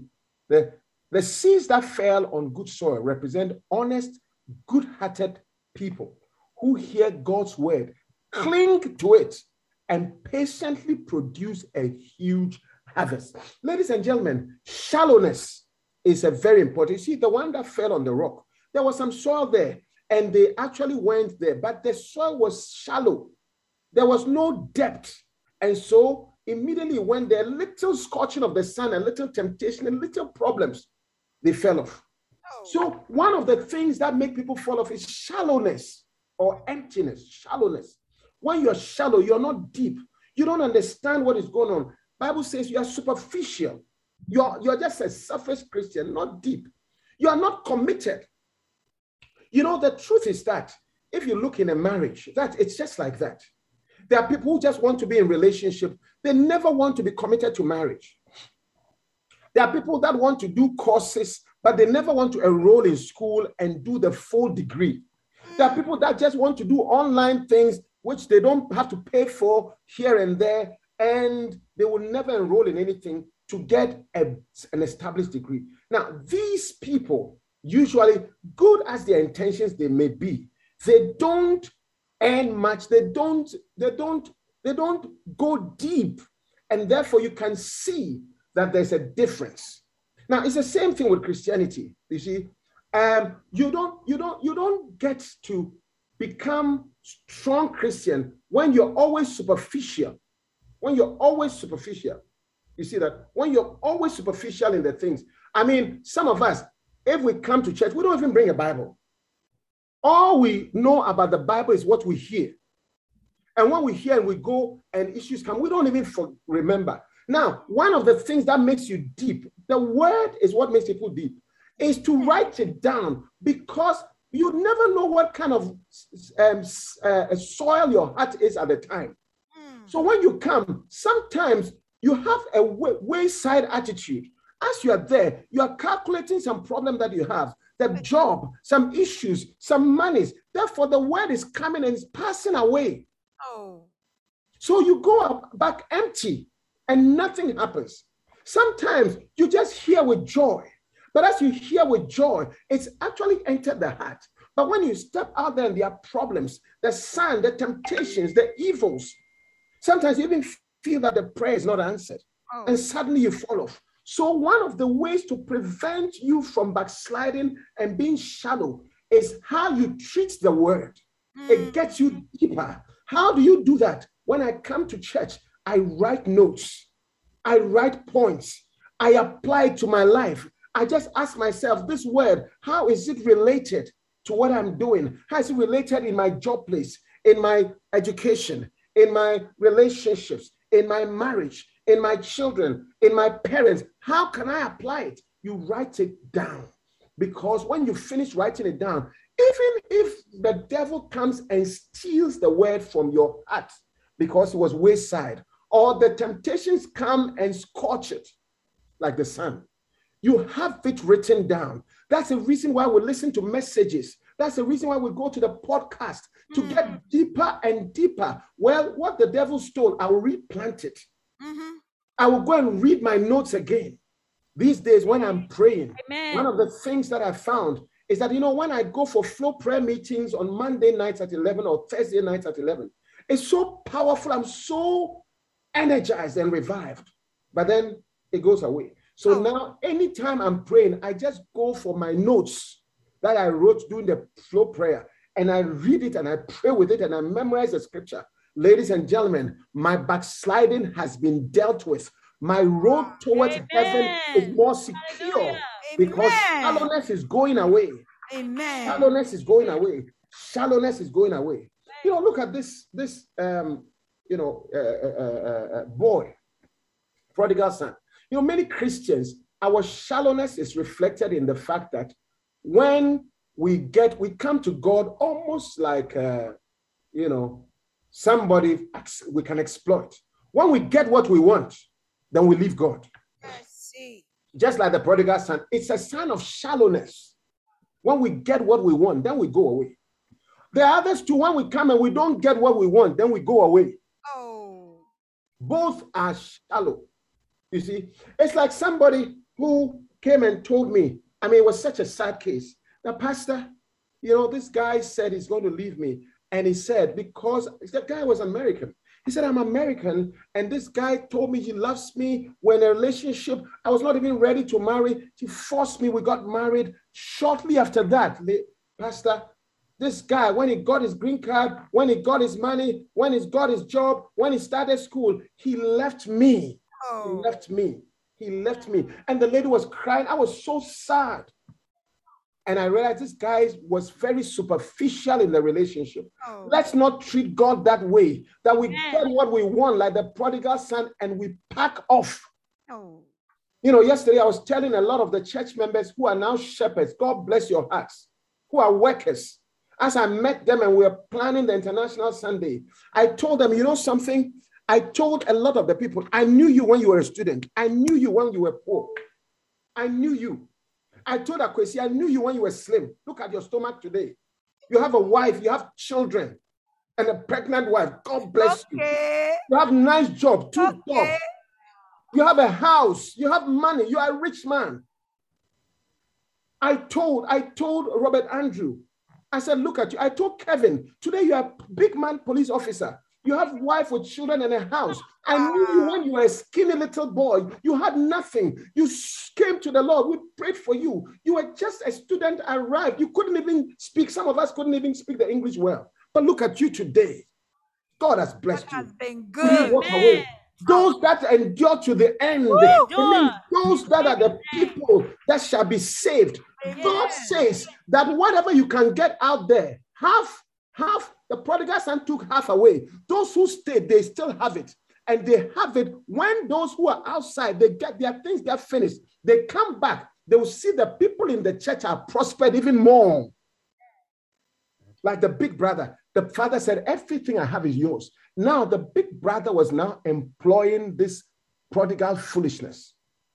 Speaker 5: the seeds that fell on good soil represent honest, good-hearted people who hear God's word, cling to it, and patiently produce a huge harvest. Ladies and gentlemen, shallowness is a very important. You see, the one that fell on the rock, there was some soil there, and they actually went there, but the soil was shallow. There was no depth. And so immediately when there a little scorching of the sun, a little temptation, a little problems, they fell off. So one of the things that make people fall off is shallowness or emptiness, shallowness. When you're shallow, you're not deep. You don't understand what is going on. Bible says you are superficial. You're just a surface Christian, not deep. You are not committed. You know, the truth is that if you look in a marriage, that it's just like that. There are people who just want to be in relationship. They never want to be committed to marriage. There are people that want to do courses, but they never want to enroll in school and do the full degree. There are people that just want to do online things, which they don't have to pay for here and there, and they will never enroll in anything to get an established degree. Now, these people, usually good as their intentions they may be, they don't earn much, they don't go deep, and therefore you can see that there's a difference. Now, it's the same thing with Christianity. You see, you don't get to become strong Christian when you're always superficial. When you're always superficial, you see that when you're always superficial in the things. I mean, some of us, if we come to church, we don't even bring a Bible. All we know about the Bible is what we hear. And when we hear and we go and issues come, we don't even remember. Now, one of the things that makes you deep, the word is what makes people deep, is to write it down, because you never know what kind of soil your heart is at the time. So when you come, sometimes you have a wayside attitude. As you are there, you are calculating some problem that you have, the job, some issues, some monies. Therefore, the word is coming and it's passing away. So you go back empty and nothing happens. Sometimes you just hear with joy. But as you hear with joy, it's actually entered the heart. But when you step out there and there are problems, the sun, the temptations, the evils, sometimes you even feel that the prayer is not answered. And suddenly you fall off. So one of the ways to prevent you from backsliding and being shallow is how you treat the word. It gets you deeper. How do you do that? When I come to church, I write notes. I write points. I apply it to my life. I just ask myself, this word, how is it related to what I'm doing? How is it related in my job place, in my education, in my relationships, in my marriage, in my children, in my parents? How can I apply it? You write it down. Because when you finish writing it down, even if the devil comes and steals the word from your heart because it was wayside, or the temptations come and scorch it like the sun, you have it written down. That's the reason why we listen to messages. That's the reason why we go to the podcast to get deeper and deeper. Well, what the devil stole, I will replant it. I will go and read my notes again. These days when I'm praying, one of the things that I found is that, you know, when I go for flow prayer meetings on Monday nights at 11 or Thursday nights at 11, it's so powerful. I'm so energized and revived, but then it goes away. So now, anytime I'm praying, I just go for my notes that I wrote during the flow prayer, and I read it and I pray with it and I memorize the scripture. Ladies and gentlemen, my backsliding has been dealt with. My road towards heaven is more secure because shallowness is going away.
Speaker 6: Amen.
Speaker 5: Shallowness is going away. Shallowness is going away. You know, look at this boy, prodigal son. You know, many Christians, our shallowness is reflected in the fact that when we come to God almost like, somebody we can exploit. When we get what we want, then we leave God. Just like the prodigal son, it's a sign of shallowness. When we get what we want, then we go away. There are others too, when we come and we don't get what we want, then we go away. Both are shallow. You see, it's like somebody who came and told me, I mean, it was such a sad case. The pastor, this guy said he's going to leave me. And he said, because the guy was American. He said, I'm American. And this guy told me he loves me. We're in a relationship. I was not even ready to marry. He forced me. We got married. Shortly after that, pastor, this guy, when he got his green card, when he got his money, when he got his job, when he started school, he left me. He left me. He left me. And the lady was crying. I was so sad. And I realized this guy was very superficial in the relationship. Let's not treat God that way, that we get what we want, like the prodigal son, and we pack off. Yesterday I was telling a lot of the church members who are now shepherds, God bless your hearts, who are workers. As I met them and we were planning the International Sunday, I told them, you know something? I told a lot of the people, I knew you when you were a student. I knew you when you were poor. I knew you. I told Akwesi, I knew you when you were slim. Look at your stomach today. You have a wife, you have children, and a pregnant wife. God bless you. You have a nice job, 2 jobs. You have a house, you have money, you are a rich man. I told Robert Andrew, I said, look at you. I told Kevin, today you are a big man police officer. You have a wife with children and a house. I knew you when you were a skinny little boy. You had nothing. You came to the Lord. We prayed for you. You were just a student arrived. You couldn't even speak. Some of us couldn't even speak the English well. But look at you today. God has blessed you.
Speaker 6: Has been good.
Speaker 5: Walk away. Those that endure to the end, those that are the people that shall be saved. God says that whatever you can get out there, half, the prodigal son took half away. Those who stayed, they still have it. And they have it when those who are outside, they get their things get finished. They come back. They will see the people in the church are prospered even more. Like the big brother. The father said, everything I have is yours. Now the big brother was now employing this prodigal foolishness.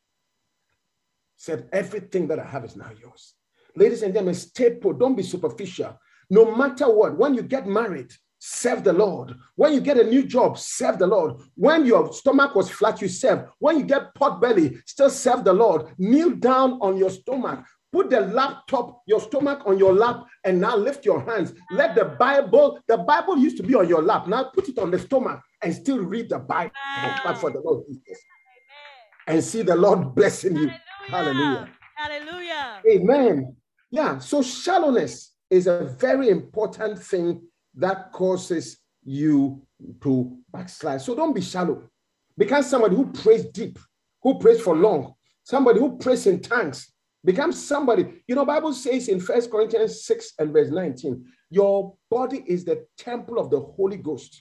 Speaker 5: Said, everything that I have is now yours. Ladies and gentlemen, stay put. Don't be superficial. No matter what, when you get married, serve the Lord. When you get a new job, serve the Lord. When your stomach was flat, you serve. When you get pot belly, still serve the Lord. Kneel down on your stomach. Put the laptop, your stomach on your lap, and now lift your hands. Let the Bible used to be on your lap. Now put it on the stomach and still read the Bible. But for the Lord Jesus. And see the Lord blessing you. Hallelujah.
Speaker 8: Hallelujah.
Speaker 5: Amen. Yeah, so shallowness is a very important thing that causes you to backslide. So don't be shallow. Become somebody who prays deep, who prays for long, somebody who prays in tongues. Become somebody, Bible says in 1 Corinthians 6 and verse 19, your body is the temple of the Holy Ghost.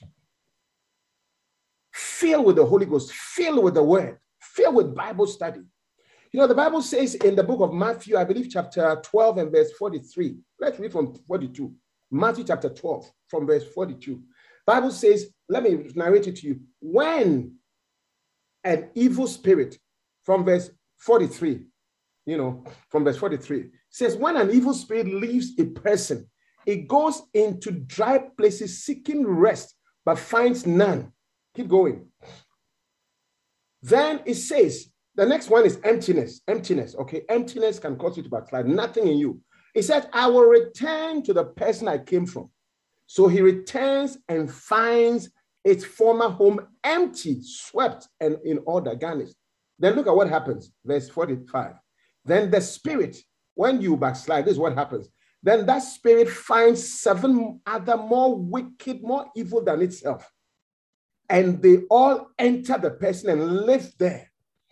Speaker 5: Filled with the Holy Ghost, filled with the word, filled with Bible study. The Bible says in the book of Matthew, I believe chapter 12 and verse 43. Let's read from 42. Matthew chapter 12 from verse 42. Bible says, let me narrate it to you. When an evil spirit, from verse 43, from verse 43, says, when an evil spirit leaves a person, it goes into dry places seeking rest, but finds none. Keep going. Then it says, the next one is emptiness. Emptiness, okay? Emptiness can cause you to backslide. Nothing in you. He said, I will return to the person I came from. So he returns and finds its former home empty, swept, and in order, garnished. Then look at what happens. Verse 45. Then the spirit, when you backslide, this is what happens. Then that spirit finds 7 other more wicked, more evil than itself. And they all enter the person and live there,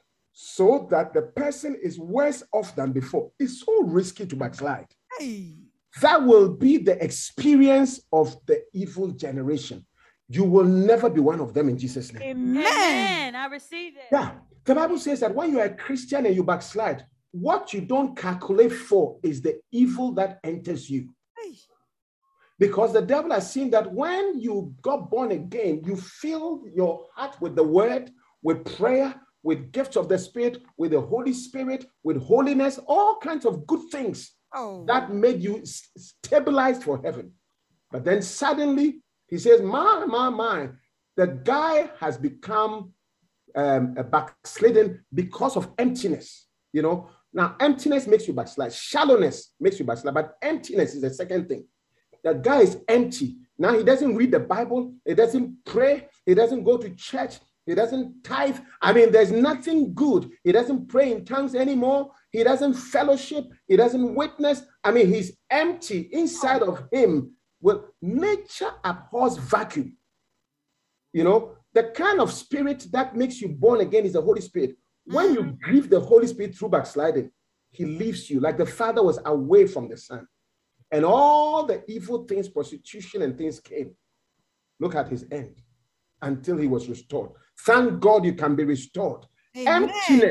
Speaker 5: so that the person is worse off than before. It's so risky to backslide.
Speaker 6: Hey.
Speaker 5: That will be the experience of the evil generation. You will never be one of them in Jesus' name.
Speaker 6: Amen.
Speaker 8: I receive it.
Speaker 5: Yeah. The Bible says that when you are a Christian and you backslide, what you don't calculate for is the evil that enters you.
Speaker 6: Hey.
Speaker 5: Because the devil has seen that when you got born again, you fill your heart with the word, with prayer, with gifts of the Spirit, with the Holy Spirit, with holiness, all kinds of good things that made you stabilized for heaven. But then suddenly he says, my, the guy has become a backslidden because of emptiness. You know, now emptiness makes you backslide. Shallowness makes you backslide, but emptiness is the second thing. The guy is empty. Now he doesn't read the Bible. He doesn't pray. He doesn't go to church. He doesn't tithe. I mean, there's nothing good. He doesn't pray in tongues anymore. He doesn't fellowship. He doesn't witness. I mean, he's empty inside of him. Well, nature abhors vacuum. You know, the kind of spirit that makes you born again is the Holy Spirit. When you grieve the Holy Spirit through backsliding, he leaves you like the Father was away from the Son. And all the evil things, prostitution and things came. Look at his end until he was restored. Thank God you can be restored. Amen.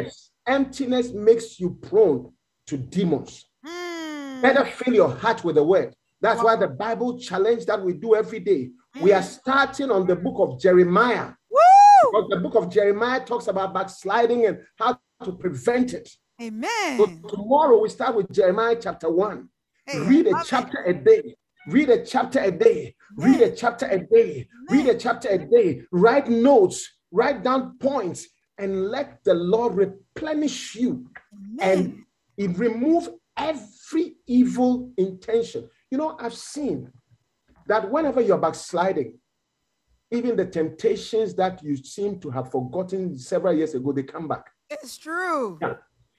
Speaker 5: Emptiness makes you prone to demons. Better fill your heart with the word. That's why the Bible challenge that we do every day. We are starting on the book of Jeremiah. Because the book of Jeremiah talks about backsliding and how to prevent it.
Speaker 6: Amen.
Speaker 5: So tomorrow we start with Jeremiah chapter 1. Read a chapter a day. Read a chapter a day. Read a chapter a day. Read a chapter a day. Write notes. Write down points. And let the Lord replenish you. And it remove every evil intention. You know, I've seen that whenever you're backsliding, even the temptations that you seem to have forgotten several years ago, they come back.
Speaker 6: It's true.
Speaker 5: Yeah.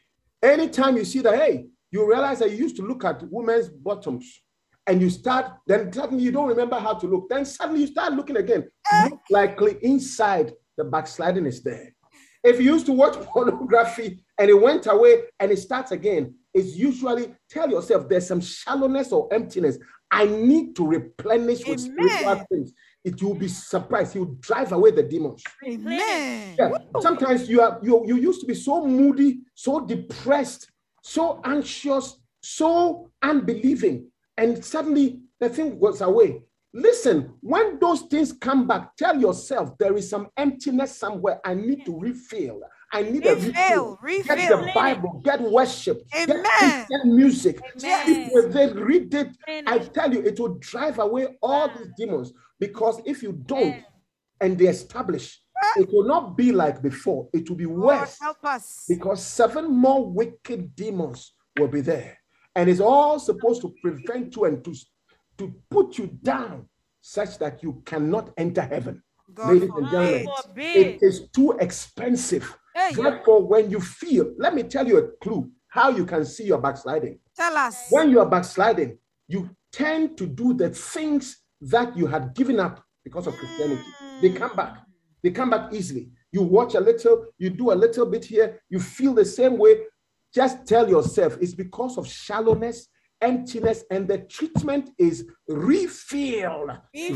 Speaker 5: Anytime you see that, hey, you realize that you used to look at women's bottoms and you start, then suddenly you don't remember how to look. Then suddenly you start looking again. Most likely inside, the backsliding is there. If you used to watch pornography and it went away and it starts again, it's usually tell yourself there's some shallowness or emptiness. I need to replenish with spiritual things. It will be surprised. He will drive away the demons.
Speaker 6: Amen.
Speaker 5: Yeah. Sometimes you used to be so moody, so depressed, so anxious, so unbelieving, and suddenly the thing goes away. Listen, when those things come back, tell yourself there is some emptiness somewhere. I need to refill. I need a refill. Get the Bible, get worship, get music. Speak with it, read it. I tell you, it will drive away all these demons. Because if you don't, and they establish, it will not be like before. It will be worse.
Speaker 6: Help us.
Speaker 5: Because 7 more wicked demons will be there. And it's all supposed to prevent you and to put you down such that you cannot enter heaven. Ladies and gentlemen, it is too expensive. Therefore, when you feel, let me tell you a clue how you can see your backsliding.
Speaker 6: Tell us.
Speaker 5: When you are backsliding, you tend to do the things that you had given up because of Christianity. They come back. They come back easily. You watch a little, you do a little bit here, you feel the same way. Just tell yourself it's because of shallowness, emptiness, and the treatment is refill.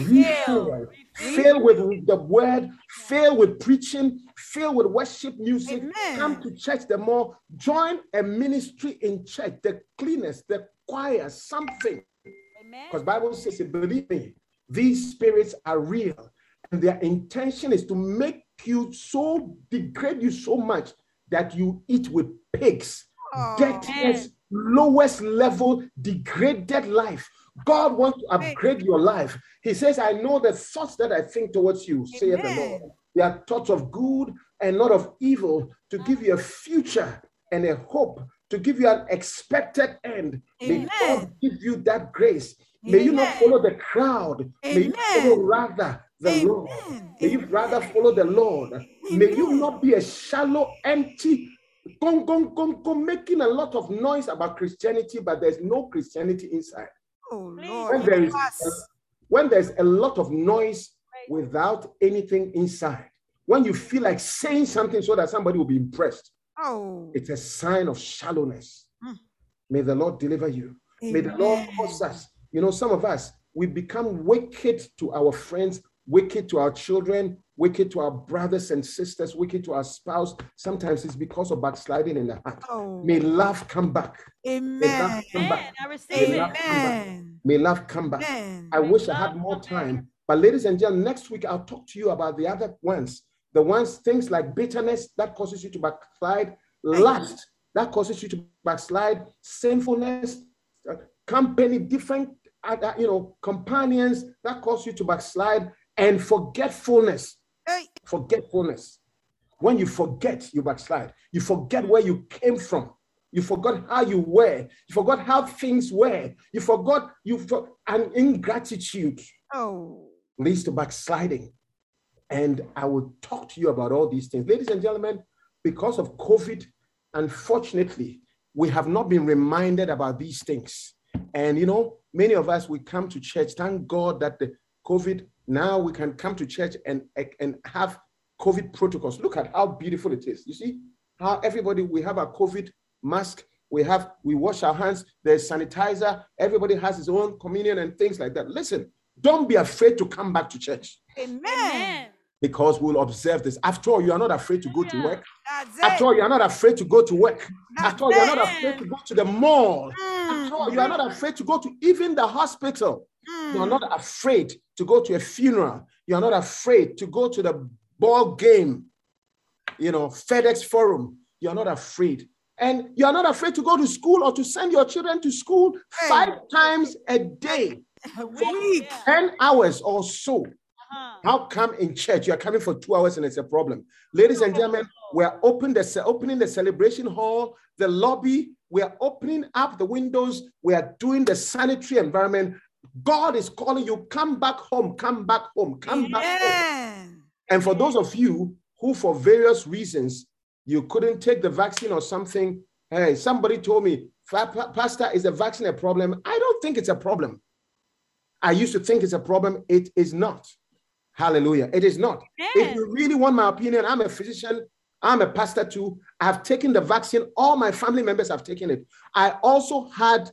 Speaker 5: Fill with the word, fill with preaching, fill with worship music.
Speaker 6: Amen.
Speaker 5: Come to church the more. Join a ministry in church, the cleaners, the choir, something. Because Bible says, believe me, these spirits are real. And their intention is to make you so, degrade you so much that you eat with pigs. Dirtiest, lowest level, degraded life. God wants to upgrade your life. He says, I know the thoughts that I think towards you, saith the Lord. They are thoughts of good and not of evil, to give you a future and a hope, to give you an expected end. May God give you that grace. May you not follow the crowd. May you follow rather the Lord. May you rather follow the Lord. May you not be a shallow, empty, making a lot of noise about Christianity, but there's no Christianity inside.
Speaker 6: Oh, Lord.
Speaker 5: When there's a lot of noise without anything inside, when you feel like saying something so that somebody will be impressed, it's a sign of shallowness. May the Lord deliver you. Amen. May the Lord cause us. You know, some of us, we become wicked to our friends, wicked to our children, wicked to our brothers and sisters, wicked to our spouse. Sometimes it's because of backsliding in the heart. May love come back.
Speaker 6: Amen.
Speaker 5: May love come back.
Speaker 8: I receive it.
Speaker 5: May love come back. I wish I had more time. But ladies and gentlemen, next week I'll talk to you about the other ones. The ones, things like bitterness, that causes you to backslide. Lust, that causes you to backslide. Sinfulness, company, different, companions, that cause you to backslide. And forgetfulness. Forgetfulness. When you forget, you backslide. You forget where you came from. You forgot how you were. You forgot how things were. You forgot, and ingratitude leads to backsliding. And I will talk to you about all these things. Ladies and gentlemen, because of COVID, unfortunately, we have not been reminded about these things. And, many of us, we come to church. Thank God that the COVID, now we can come to church and have COVID protocols. Look at how beautiful it is. You see how everybody, we have a COVID mask. We wash our hands. There's sanitizer. Everybody has his own communion and things like that. Listen, don't be afraid to come back to church.
Speaker 6: Amen.
Speaker 5: Because we'll observe this. After all, you are not afraid to go to work. After all, you are not afraid to go to work. After all, you are not afraid to go to the mall. After all, you are not afraid to go to even the hospital. You are not afraid to go to a funeral. You are not afraid to go to the ball game, FedEx Forum. You are not afraid. And you are not afraid to go to school or to send your children to school 5 times a day.
Speaker 6: A week.
Speaker 5: 10 hours or so. How come in church you are coming for 2 hours and it's a problem? Ladies and gentlemen, we are opening the celebration hall, the lobby. We are opening up the windows. We are doing the sanitary environment. God is calling you, come back home, come back home, come back home. And for those of you who, for various reasons, you couldn't take the vaccine or something, hey, somebody told me, Pastor, is the vaccine a problem? I don't think it's a problem. I used to think it's a problem. It is not. Hallelujah. It is not. If you really want my opinion, I'm a physician. I'm a pastor too. I've taken the vaccine. All my family members have taken it. I also had,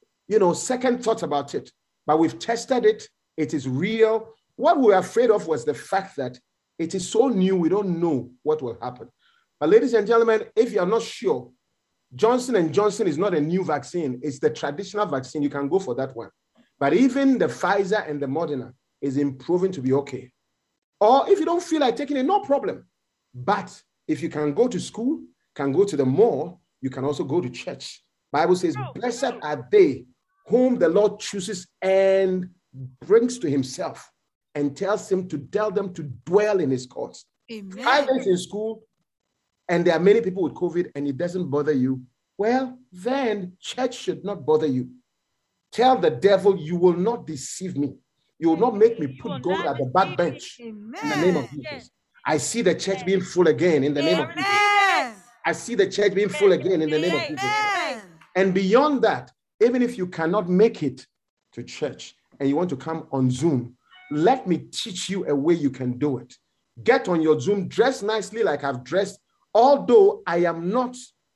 Speaker 5: second thoughts about it, but we've tested it. It is real. What we were afraid of was the fact that it is so new, we don't know what will happen. But ladies and gentlemen, if you're not sure, Johnson & Johnson is not a new vaccine. It's the traditional vaccine. You can go for that one. But even the Pfizer and the Moderna is improving to be okay. Or if you don't feel like taking it, no problem. But if you can go to school, can go to the mall, you can also go to church. Bible says, blessed are they whom the Lord chooses and brings to himself and tells them to dwell in his courts. 5 days in school, and there are many people with COVID and it doesn't bother you, well, then church should not bother you. Tell the devil, you will not deceive me. You will not make me put gold at the back bench. In the name of Jesus. I see the church being full again in the name of Jesus. I see the church being full again in the name of Jesus. And beyond that, even if you cannot make it to church and you want to come on Zoom, let me teach you a way you can do it. Get on your Zoom, dress nicely like I've dressed, although I am not,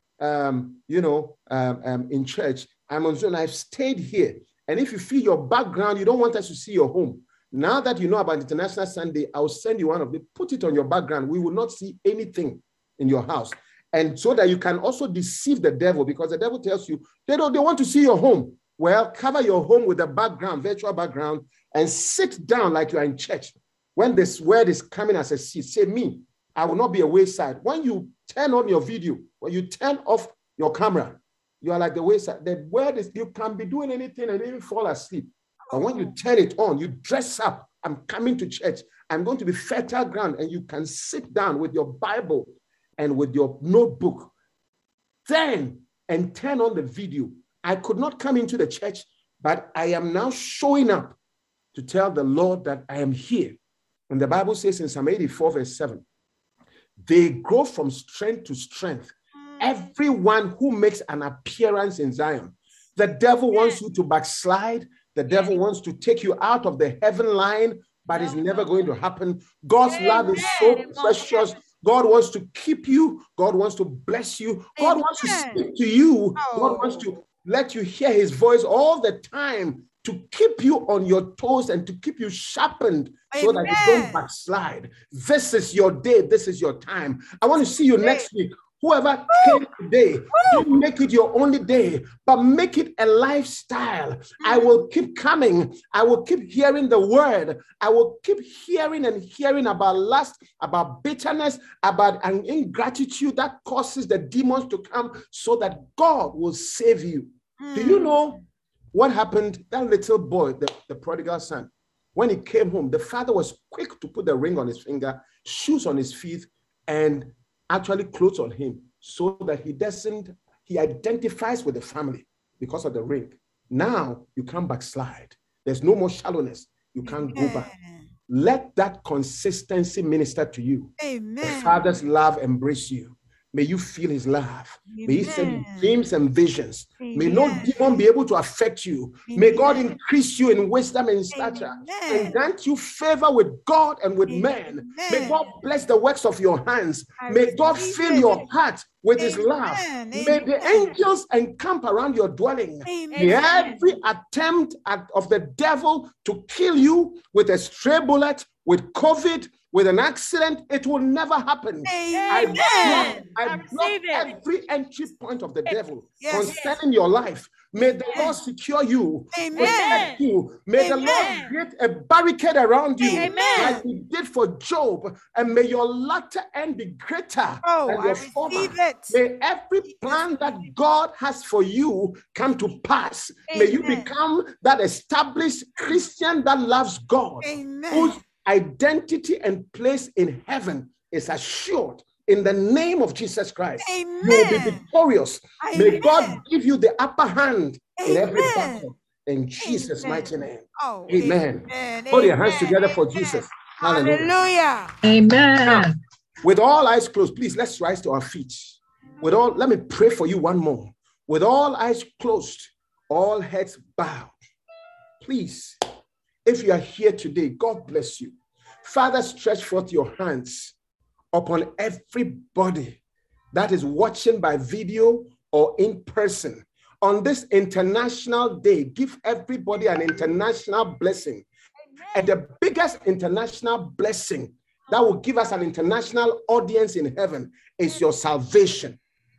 Speaker 5: in church. I'm on Zoom. I've stayed here. And if you feel your background, you don't want us to see your home. Now that you know about International Sunday, I'll send you one of them. Put it on your background. We will not see anything in your house. And so that you can also deceive the devil, because the devil tells you, they want to see your home. Well, cover your home with a background, virtual background, and sit down like you are in church. When this word is coming as a seed, say, me, I will not be a wayside. When you turn on your video, when you turn off your camera, you are like the wayside. The word is, you can be doing anything and even fall asleep. But when you turn it on, you dress up. I'm coming to church. I'm going to be fertile ground, and you can sit down with your Bible and with your notebook. Then, and turn on the video. I could not come into the church, but I am now showing up to tell the Lord that I am here. And the Bible says in Psalm 84, verse 7, they grow from strength to strength. Everyone who makes an appearance in Zion. The devil wants you to backslide. The devil wants to take you out of the heaven line, but it's never going to happen. God's love is so precious. God wants to keep you. God wants to bless you. God wants to speak to you. God wants to let you hear his voice all the time, to keep you on your toes and to keep you sharpened so that you don't backslide. This is your day. This is your time. I want to see you next week. Whoever came today, don't make it your only day, but make it a lifestyle. I will keep coming. I will keep hearing the word. I will keep hearing and hearing about lust, about bitterness, about an ingratitude that causes the demons to come so that God will save you. Do you know what happened? That little boy, the prodigal son, when he came home, the father was quick to put the ring on his finger, shoes on his feet, and actually clothes on him so that he identifies with the family because of the ring. Now you can't backslide. There's no more shallowness. You can't go back. Let that consistency minister to you. Amen. The Father's love embrace you. May you feel his love. Amen. May he send you dreams and visions. Amen. May no demon be able to affect you. Amen. May God increase you in wisdom and stature. Amen. And grant you favor with God and with men. May God bless the works of your hands. May God fill your heart with his love. May the angels encamp around your dwelling. May every attempt of the devil to kill you with a stray bullet, with COVID, with an accident, it will never happen. I block every entry point of the devil concerning your life. May the Lord secure you, protect you. May the Lord create a barricade around you, like he did for Job. And may your latter end be greater than your former. May every plan that God has for you come to pass. May you become that established Christian that loves God, whose identity and place in heaven is assured in the name of Jesus Christ. Amen. You will be victorious. Amen. May God give you the upper hand in every battle. In Jesus' mighty name. Amen. Put your hands together for Jesus. Hallelujah.
Speaker 9: Amen.
Speaker 5: Now, with all eyes closed, please let's rise to our feet. Let me pray for you one more. With all eyes closed, all heads bowed. Please, if you are here today, God bless you. Father, stretch forth your hands upon everybody that is watching by video or in person. On this international day, give everybody an international blessing. And the biggest international blessing that will give us an international audience in heaven is your salvation.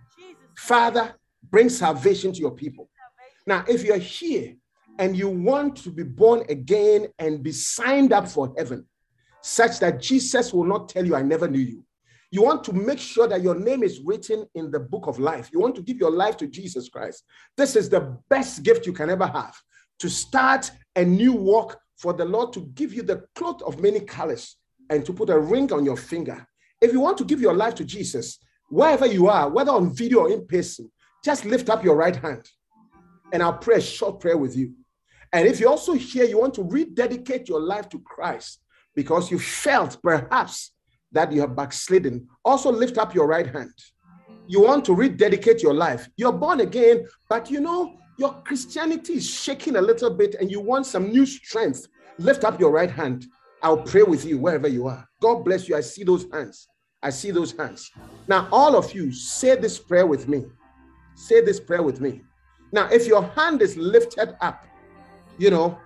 Speaker 5: Father, bring salvation to your people. Now, if you're here and you want to be born again and be signed up for heaven, such that Jesus will not tell you, I never knew you. You want to make sure that your name is written in the book of life. You want to give your life to Jesus Christ. This is the best gift you can ever have, to start a new walk for the Lord, to give you the cloth of many colors and to put a ring on your finger. If you want to give your life to Jesus, wherever you are, whether on video or in person, just lift up your right hand and I'll pray a short prayer with you. And if you're also here, you want to rededicate your life to Christ because you felt perhaps that you have backslidden, also lift up your right hand. You want to rededicate your life. You're born again, but you know, your Christianity is shaking a little bit and you want some new strength. Lift up your right hand. I'll pray with you wherever you are. God bless you. I see those hands. I see those hands. Now, all of you, say this prayer with me. Say this prayer with me. Now, if your hand is lifted up, you know,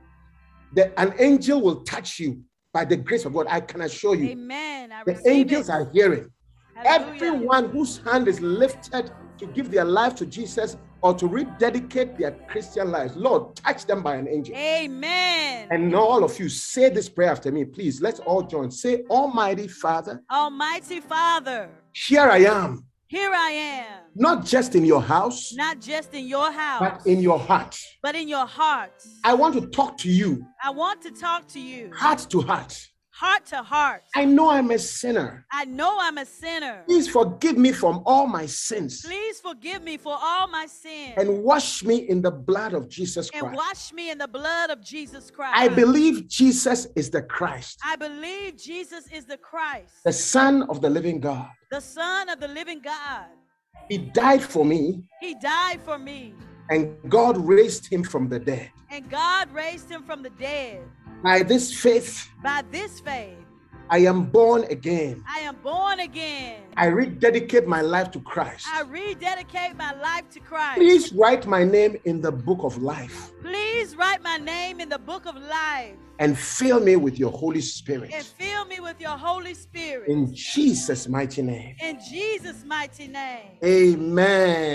Speaker 5: an angel will touch you by the grace of God. I can assure you.
Speaker 8: Amen.
Speaker 5: The angels are hearing. Hallelujah. Everyone whose hand is lifted to give their life to Jesus or to rededicate their Christian lives, Lord, touch them by an angel.
Speaker 8: Amen.
Speaker 5: And all of you, say this prayer after me, please. Let's all join. Say, Almighty Father.
Speaker 8: Almighty Father.
Speaker 5: Here I am.
Speaker 8: Here I am.
Speaker 5: Not just in your house.
Speaker 8: Not just in your house.
Speaker 5: But in your heart.
Speaker 8: But in your heart.
Speaker 5: I want to talk to you.
Speaker 8: I want to talk to you.
Speaker 5: Heart to heart.
Speaker 8: heart to heart.
Speaker 5: I know I'm a sinner.
Speaker 8: I know I'm a sinner.
Speaker 5: Please forgive me from all my sins
Speaker 8: Please forgive me for all my sins.
Speaker 5: and wash me in the blood of Jesus
Speaker 8: And
Speaker 5: Christ.
Speaker 8: wash me in the blood of Jesus Christ.
Speaker 5: I believe Jesus is the Christ,
Speaker 8: I believe Jesus is the Christ,
Speaker 5: the Son of the living God.
Speaker 8: the Son of the living God.
Speaker 5: He died for me,
Speaker 8: He died for me,
Speaker 5: and God raised him from the dead.
Speaker 8: and God raised him from the dead.
Speaker 5: By this faith,
Speaker 8: By this faith,
Speaker 5: I am born again.
Speaker 8: I am born again.
Speaker 5: I rededicate my life to Christ.
Speaker 8: I rededicate my life to Christ.
Speaker 5: Please write my name in the book of life
Speaker 8: Please write my name in the book of life
Speaker 5: and fill me with your Holy
Speaker 8: and
Speaker 5: Spirit.
Speaker 8: fill me with your Holy Spirit.
Speaker 5: In Jesus' mighty name.
Speaker 8: In Jesus' mighty name.
Speaker 5: Amen.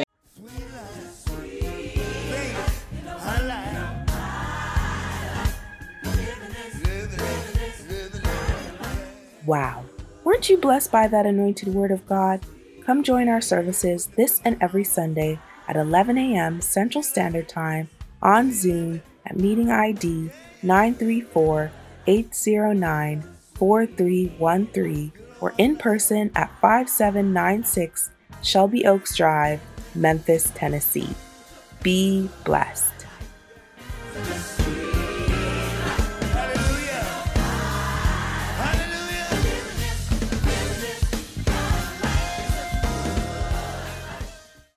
Speaker 1: Wow. Weren't you blessed by that anointed word of God? Come join our services this and every Sunday at 11 a.m. Central Standard Time on Zoom at meeting ID 934-809-4313 or in person at 5796 Shelby Oaks Drive, Memphis, Tennessee. Be blessed.